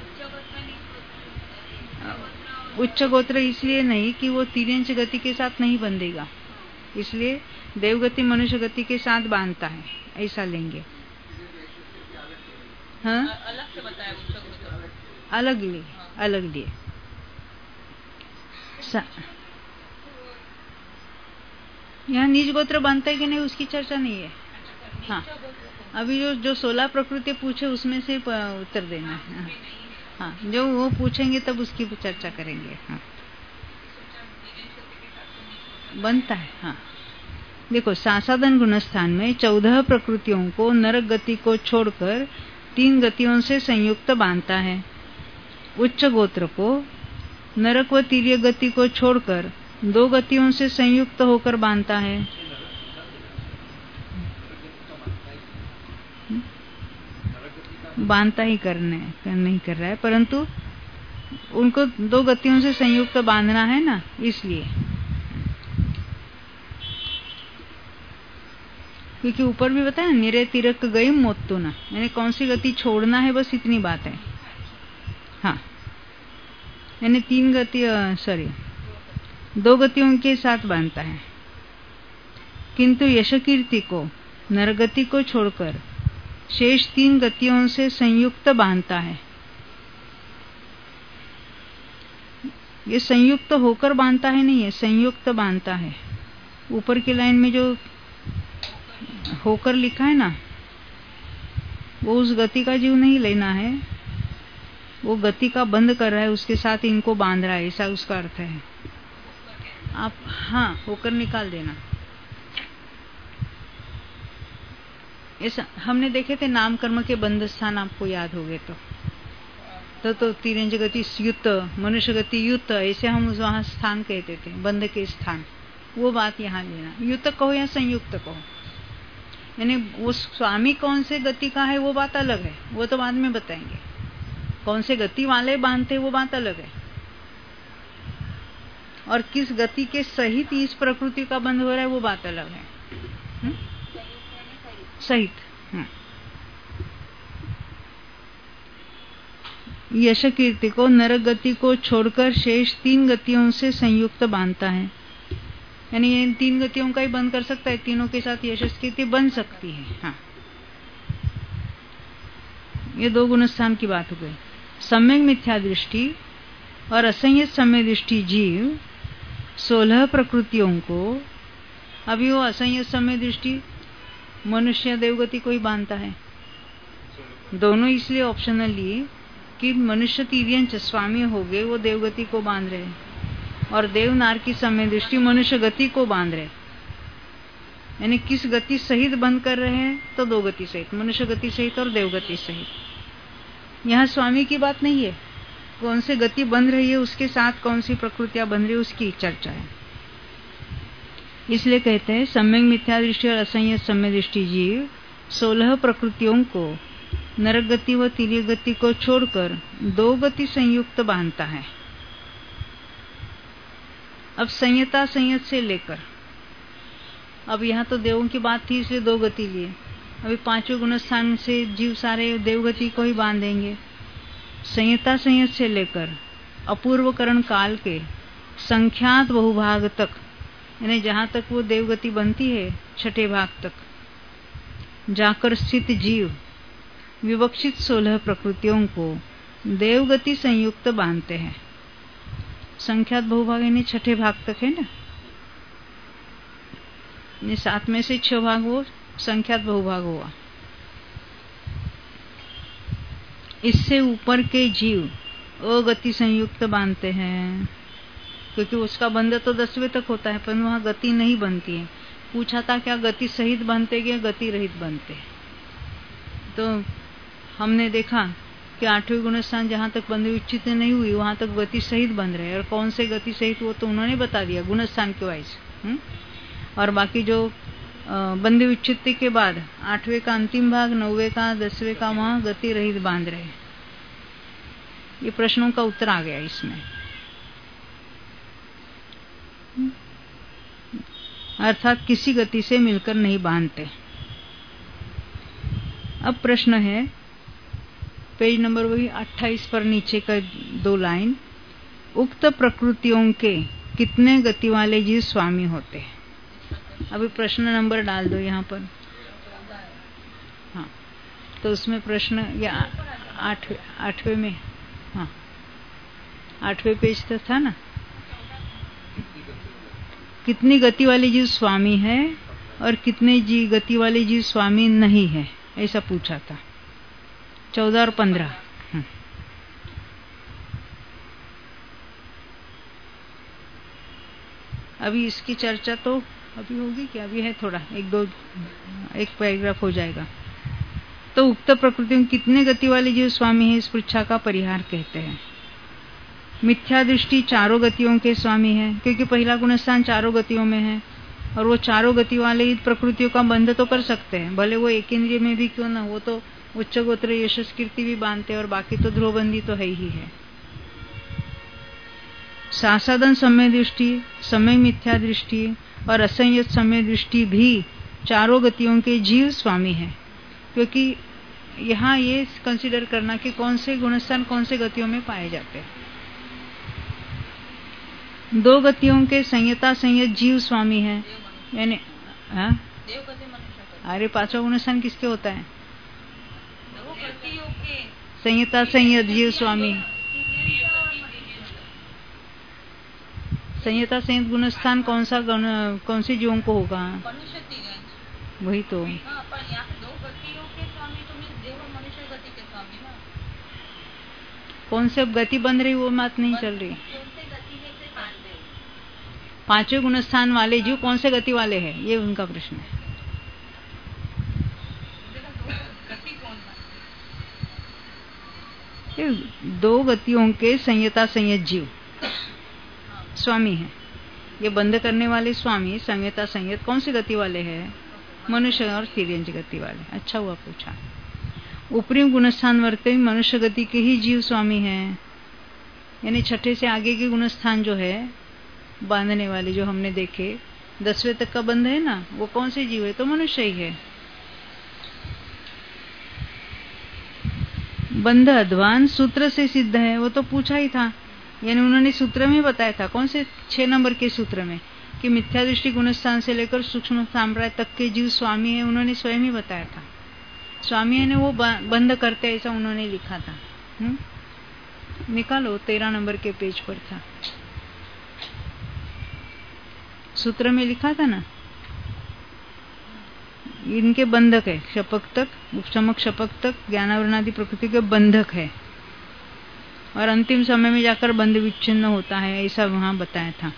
उच्च गोत्र इसलिए नहीं कि वो तिर्यंच गति के साथ नहीं बंधेगा, इसलिए देवगति मनुष्य गति के साथ बांधता है, ऐसा लेंगे। हाँ अलग से बताया उच्च गोत्र, अलग लिए, अलग लिए। यहाँ नीच गोत्र बांधता है कि नहीं उसकी चर्चा नहीं है। हाँ अभी जो जो सोलह प्रकृति पूछे उसमें से उत्तर देना है। हाँ, हाँ जो वो पूछेंगे तब उसकी चर्चा करेंगे। हाँ बनता है। हाँ देखो सासादन गुणस्थान में चौदह प्रकृतियों को नरक गति को छोड़कर तीन गतियों से संयुक्त बांधता है। उच्च गोत्र को नरक व तिर्य गति को छोड़कर दो गतियों से संयुक्त होकर बांधता है। बांधता ही करने नहीं कर रहा है, परंतु उनको दो गतियों से संयुक्त बांधना है ना, इसलिए। क्योंकि ऊपर भी बताया निरे तिरक गई मोत्तो ना, यानी कौन सी गति छोड़ना है, बस इतनी बात है। हाँ यानी तीन गति सॉरी दो गतियों के साथ बांधता है, किंतु यश कीर्ति को नरगति को छोड़कर शेष तीन गतियों से संयुक्त बांधता है। ये संयुक्त होकर बांधता है, नहीं है, संयुक्त बांधता है। ऊपर की लाइन में जो होकर लिखा है ना, वो उस गति का जीव नहीं लेना है, वो गति का बंद कर रहा है, उसके साथ इनको बांध रहा है, ऐसा उसका अर्थ है। आप हाँ होकर निकाल देना। ऐसा हमने देखे थे नाम कर्म के बंध स्थान, आपको याद हो गए तो तो, तो तिरंज गति युत, मनुष्य गति युत, ऐसे हम वहां स्थान कहते थे, बंध के स्थान। वो बात यहाँ लेना, युत कहो या संयुक्त कहो, यानी वो स्वामी कौन से गति का है वो बात अलग है, वो तो बाद में बताएंगे। कौन से गति वाले बांधते वो बात अलग है, और किस गति के सहित इस प्रकृति का बंध हो रहा है वो बात अलग है। हुँ? सहित। हुँ। यश कीर्ति को नरक गति को छोड़कर शेष तीन गतियों से संयुक्त बांधता है, यानी इन तीन गतियों का ही बंद कर सकता है, तीनों के साथ यश कीर्ति बन सकती है। हाँ, ये दो गुणस्थान की बात हो गई। सम्यक मिथ्या दृष्टि और असंयत सम्यक दृष्टि जीव सोलह प्रकृतियों को, अभी वो असंयत सम्यक दृष्टि मनुष्य देवगति को ही बांधता है। दोनों इसलिए ऑप्शनल लिए कि मनुष्य तिर्यंच स्वामी हो गए, वो देवगति को बांध रहे, और देवनार की सम्य दृष्टि मनुष्य गति को बांध रहे, यानी किस गति सहित बंद कर रहे हैं, तो दो गति सहित, मनुष्य गति सहित और देवगति सहित। यहाँ स्वामी की बात नहीं है, कौन से गति बंध रही है उसके साथ कौन सी प्रकृतियां बंध रही है उसकी चर्चा है। इसलिए कहते हैं सम्यक मिथ्या दृष्टि और असंयत सम्य दृष्टि जीव सोलह प्रकृतियों को नरक गति व तिर्य गति को छोड़कर दो गति संयुक्त बांधता है। अब संयता संयत से लेकर, अब यहाँ तो देवों की बात थी इसलिए दो गति लिए, अभी पांचवें गुणस्थान से जीव सारे देवगति को ही बांधेंगे। संयता संयत से लेकर अपूर्वकरण काल के संख्यात बहुभाग तक, यानी जहां तक वो देवगति बनती है छठे भाग तक जाकर स्थित जीव विवक्षित सोलह प्रकृतियों को देवगति संयुक्त बांधते हैं। संख्यात बहुभाग यानी छठे भाग तक है ना, ये सात में से छह भाग वो संख्यात बहुभाग हुआ। इससे ऊपर के जीव अगति संयुक्त बांधते हैं, क्योंकि उसका बंध तो दसवें तक होता है, पर वहां गति नहीं बनती है। पूछा था क्या गति सहित बनते क्या गति रहित बनते, तो हमने देखा कि आठवें गुणस्थान जहां तक बंध उचित नहीं हुई वहां तक गति सहित बन रहे, और कौन से गति सहित वो तो उन्होंने बता दिया गुणस्थान के वाइज। और बाकी जो बंद विच्छित्ति के बाद आठवें का अंतिम भाग, नौवे का, दसवें का वहां गति रहित बांध रहे। ये प्रश्नों का उत्तर आ गया इसमें। अर्थात किसी गति से मिलकर नहीं बांधते। अब प्रश्न है पेज नंबर वही अट्ठाईस पर नीचे का दो लाइन, उक्त प्रकृतियों के कितने गति वाले जीव स्वामी होते हैं। अभी प्रश्न नंबर डाल दो यहाँ पर। हाँ, तो उसमें प्रश्न या आठवें आठवें में, हाँ आठवें पेज तो था ना, कितनी गति वाले जीव स्वामी है और कितने जी गति वाले जीव स्वामी नहीं है, ऐसा पूछा था। चौदह और पंद्रह। अभी इसकी चर्चा तो अभी होगी क्या, अभी है थोड़ा, एक दो एक पैराग्राफ हो जाएगा। तो उक्त प्रकृतियों कितने गति वाले जीव स्वामी है, इस पृच्छा का परिहार कहते हैं। मिथ्या दृष्टि चारों गतियों के स्वामी है, क्योंकि पहला गुणस्थान चारों गतियों में है, और वो चारों गति वाले प्रकृतियों का बंध तो कर सकते हैं, भले वो एक इंद्रिय में भी क्यों ना, वो तो उच्च गोत्र यशस कीर्ति भी बांधते हैं, और बाकी तो ध्रुवबंदी तो है ही है। सासाधन सम्य दृष्टि, समय मिथ्या दृष्टि और असंयत सम्य दृष्टि भी चारों गतियों के जीव स्वामी है, क्योंकि यहाँ ये कंसिडर करना कि कौन से गुणस्थान कौन से गतियों में पाए जाते हैं। दो गतियों के संयता संयत जीव स्वामी है, यानी अरे पांचवा गुणस्थान किसके होता है, संयता संयत जीव स्वामी। संयता संयत गुण स्थान कौन सा गुण, कौन सी जीवों को होगा? वही तो हाँ, पर यहाँ पे दो गतियों के स्वामी तो मीन्स देव और मनुष्य गति के स्वामी ना। कौन से अब गति बन रही वो बात नहीं चल रही। कौन से गति में से पांच देव? पांचवें गुण स्थान वाले जीव कौन से गति वाले हैं, ये उनका प्रश्न है। गति कौन ये दो गतियों के संयता संयत जीव स्वामी है। ये बंद करने वाले स्वामी संयता संयत कौन सी गति वाले हैं? मनुष्य और तिर्यंज गति वाले। अच्छा हुआ पूछा। ऊपरी गुणस्थान वर्ते मनुष्य गति के ही जीव स्वामी हैं, यानी छठे से आगे के गुणस्थान जो है बांधने वाले जो हमने देखे दसवें तक का बंध है ना, वो कौन से जीव है? तो मनुष्य ही है। बंध अध्वान सूत्र से सिद्ध है, वो तो पूछा ही था, यानी उन्होंने सूत्र में बताया था। कौन से? छह नंबर के सूत्र में कि मिथ्या दृष्टि गुणस्थान से लेकर सूक्ष्म साम्राज्य तक के जीव स्वामी है, उन्होंने स्वयं ही बताया था। स्वामी है ने वो बंद करते ऐसा उन्होंने लिखा था। हुँ? निकालो, तेरह नंबर के पेज पर था, सूत्र में लिखा था ना। इनके बंधक है, शपक तक, उपशमक शपक तक ज्ञानावरणादि प्रकृति के बंधक है, और अंतिम समय में जाकर बंध विच्छिन्न होता है, ऐसा वहां बताया था।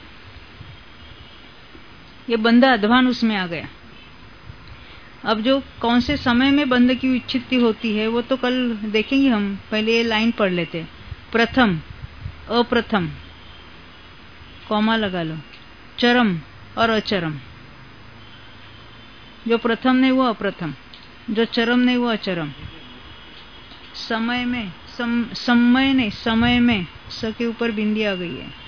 ये बंध अध्वान उसमें आ गया। अब जो कौन से समय में बंध की विच्छित्ति होती है वो तो कल देखेंगे हम, पहले ये लाइन पढ़ लेते। प्रथम, अप्रथम, कॉमा लगा लो, चरम और अचरम। जो प्रथम नहीं वो अप्रथम, जो चरम नहीं वो अचरम। समय में, सम, समय नहीं, समय में, स के ऊपर बिंदी आ गई है।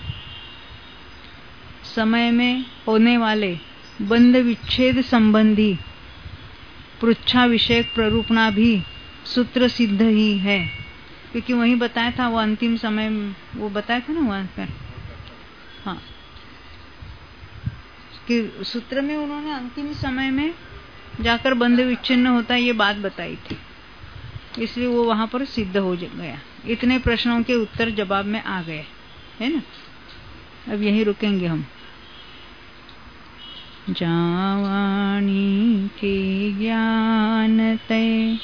समय में होने वाले बंध विच्छेद संबंधी पृच्छा विषयक प्ररूपणा भी सूत्र सिद्ध ही है, क्योंकि वही बताया था वो अंतिम समय, वो बताया था ना वहां पर। हाँ, कि सूत्र में उन्होंने अंतिम समय में जाकर बंध विच्छिन्न होता है ये बात बताई थी, इसलिए वो वहां पर सिद्ध हो गया। इतने प्रश्नों के उत्तर जवाब में आ गए, है ना। अब यही रुकेंगे हम। जावाणी के ज्ञान ते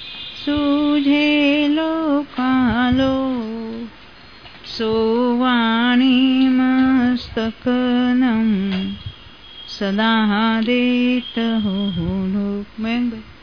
सूझे लोकालो, सोवाणी मस्तकनम सदा देत हो लोक में।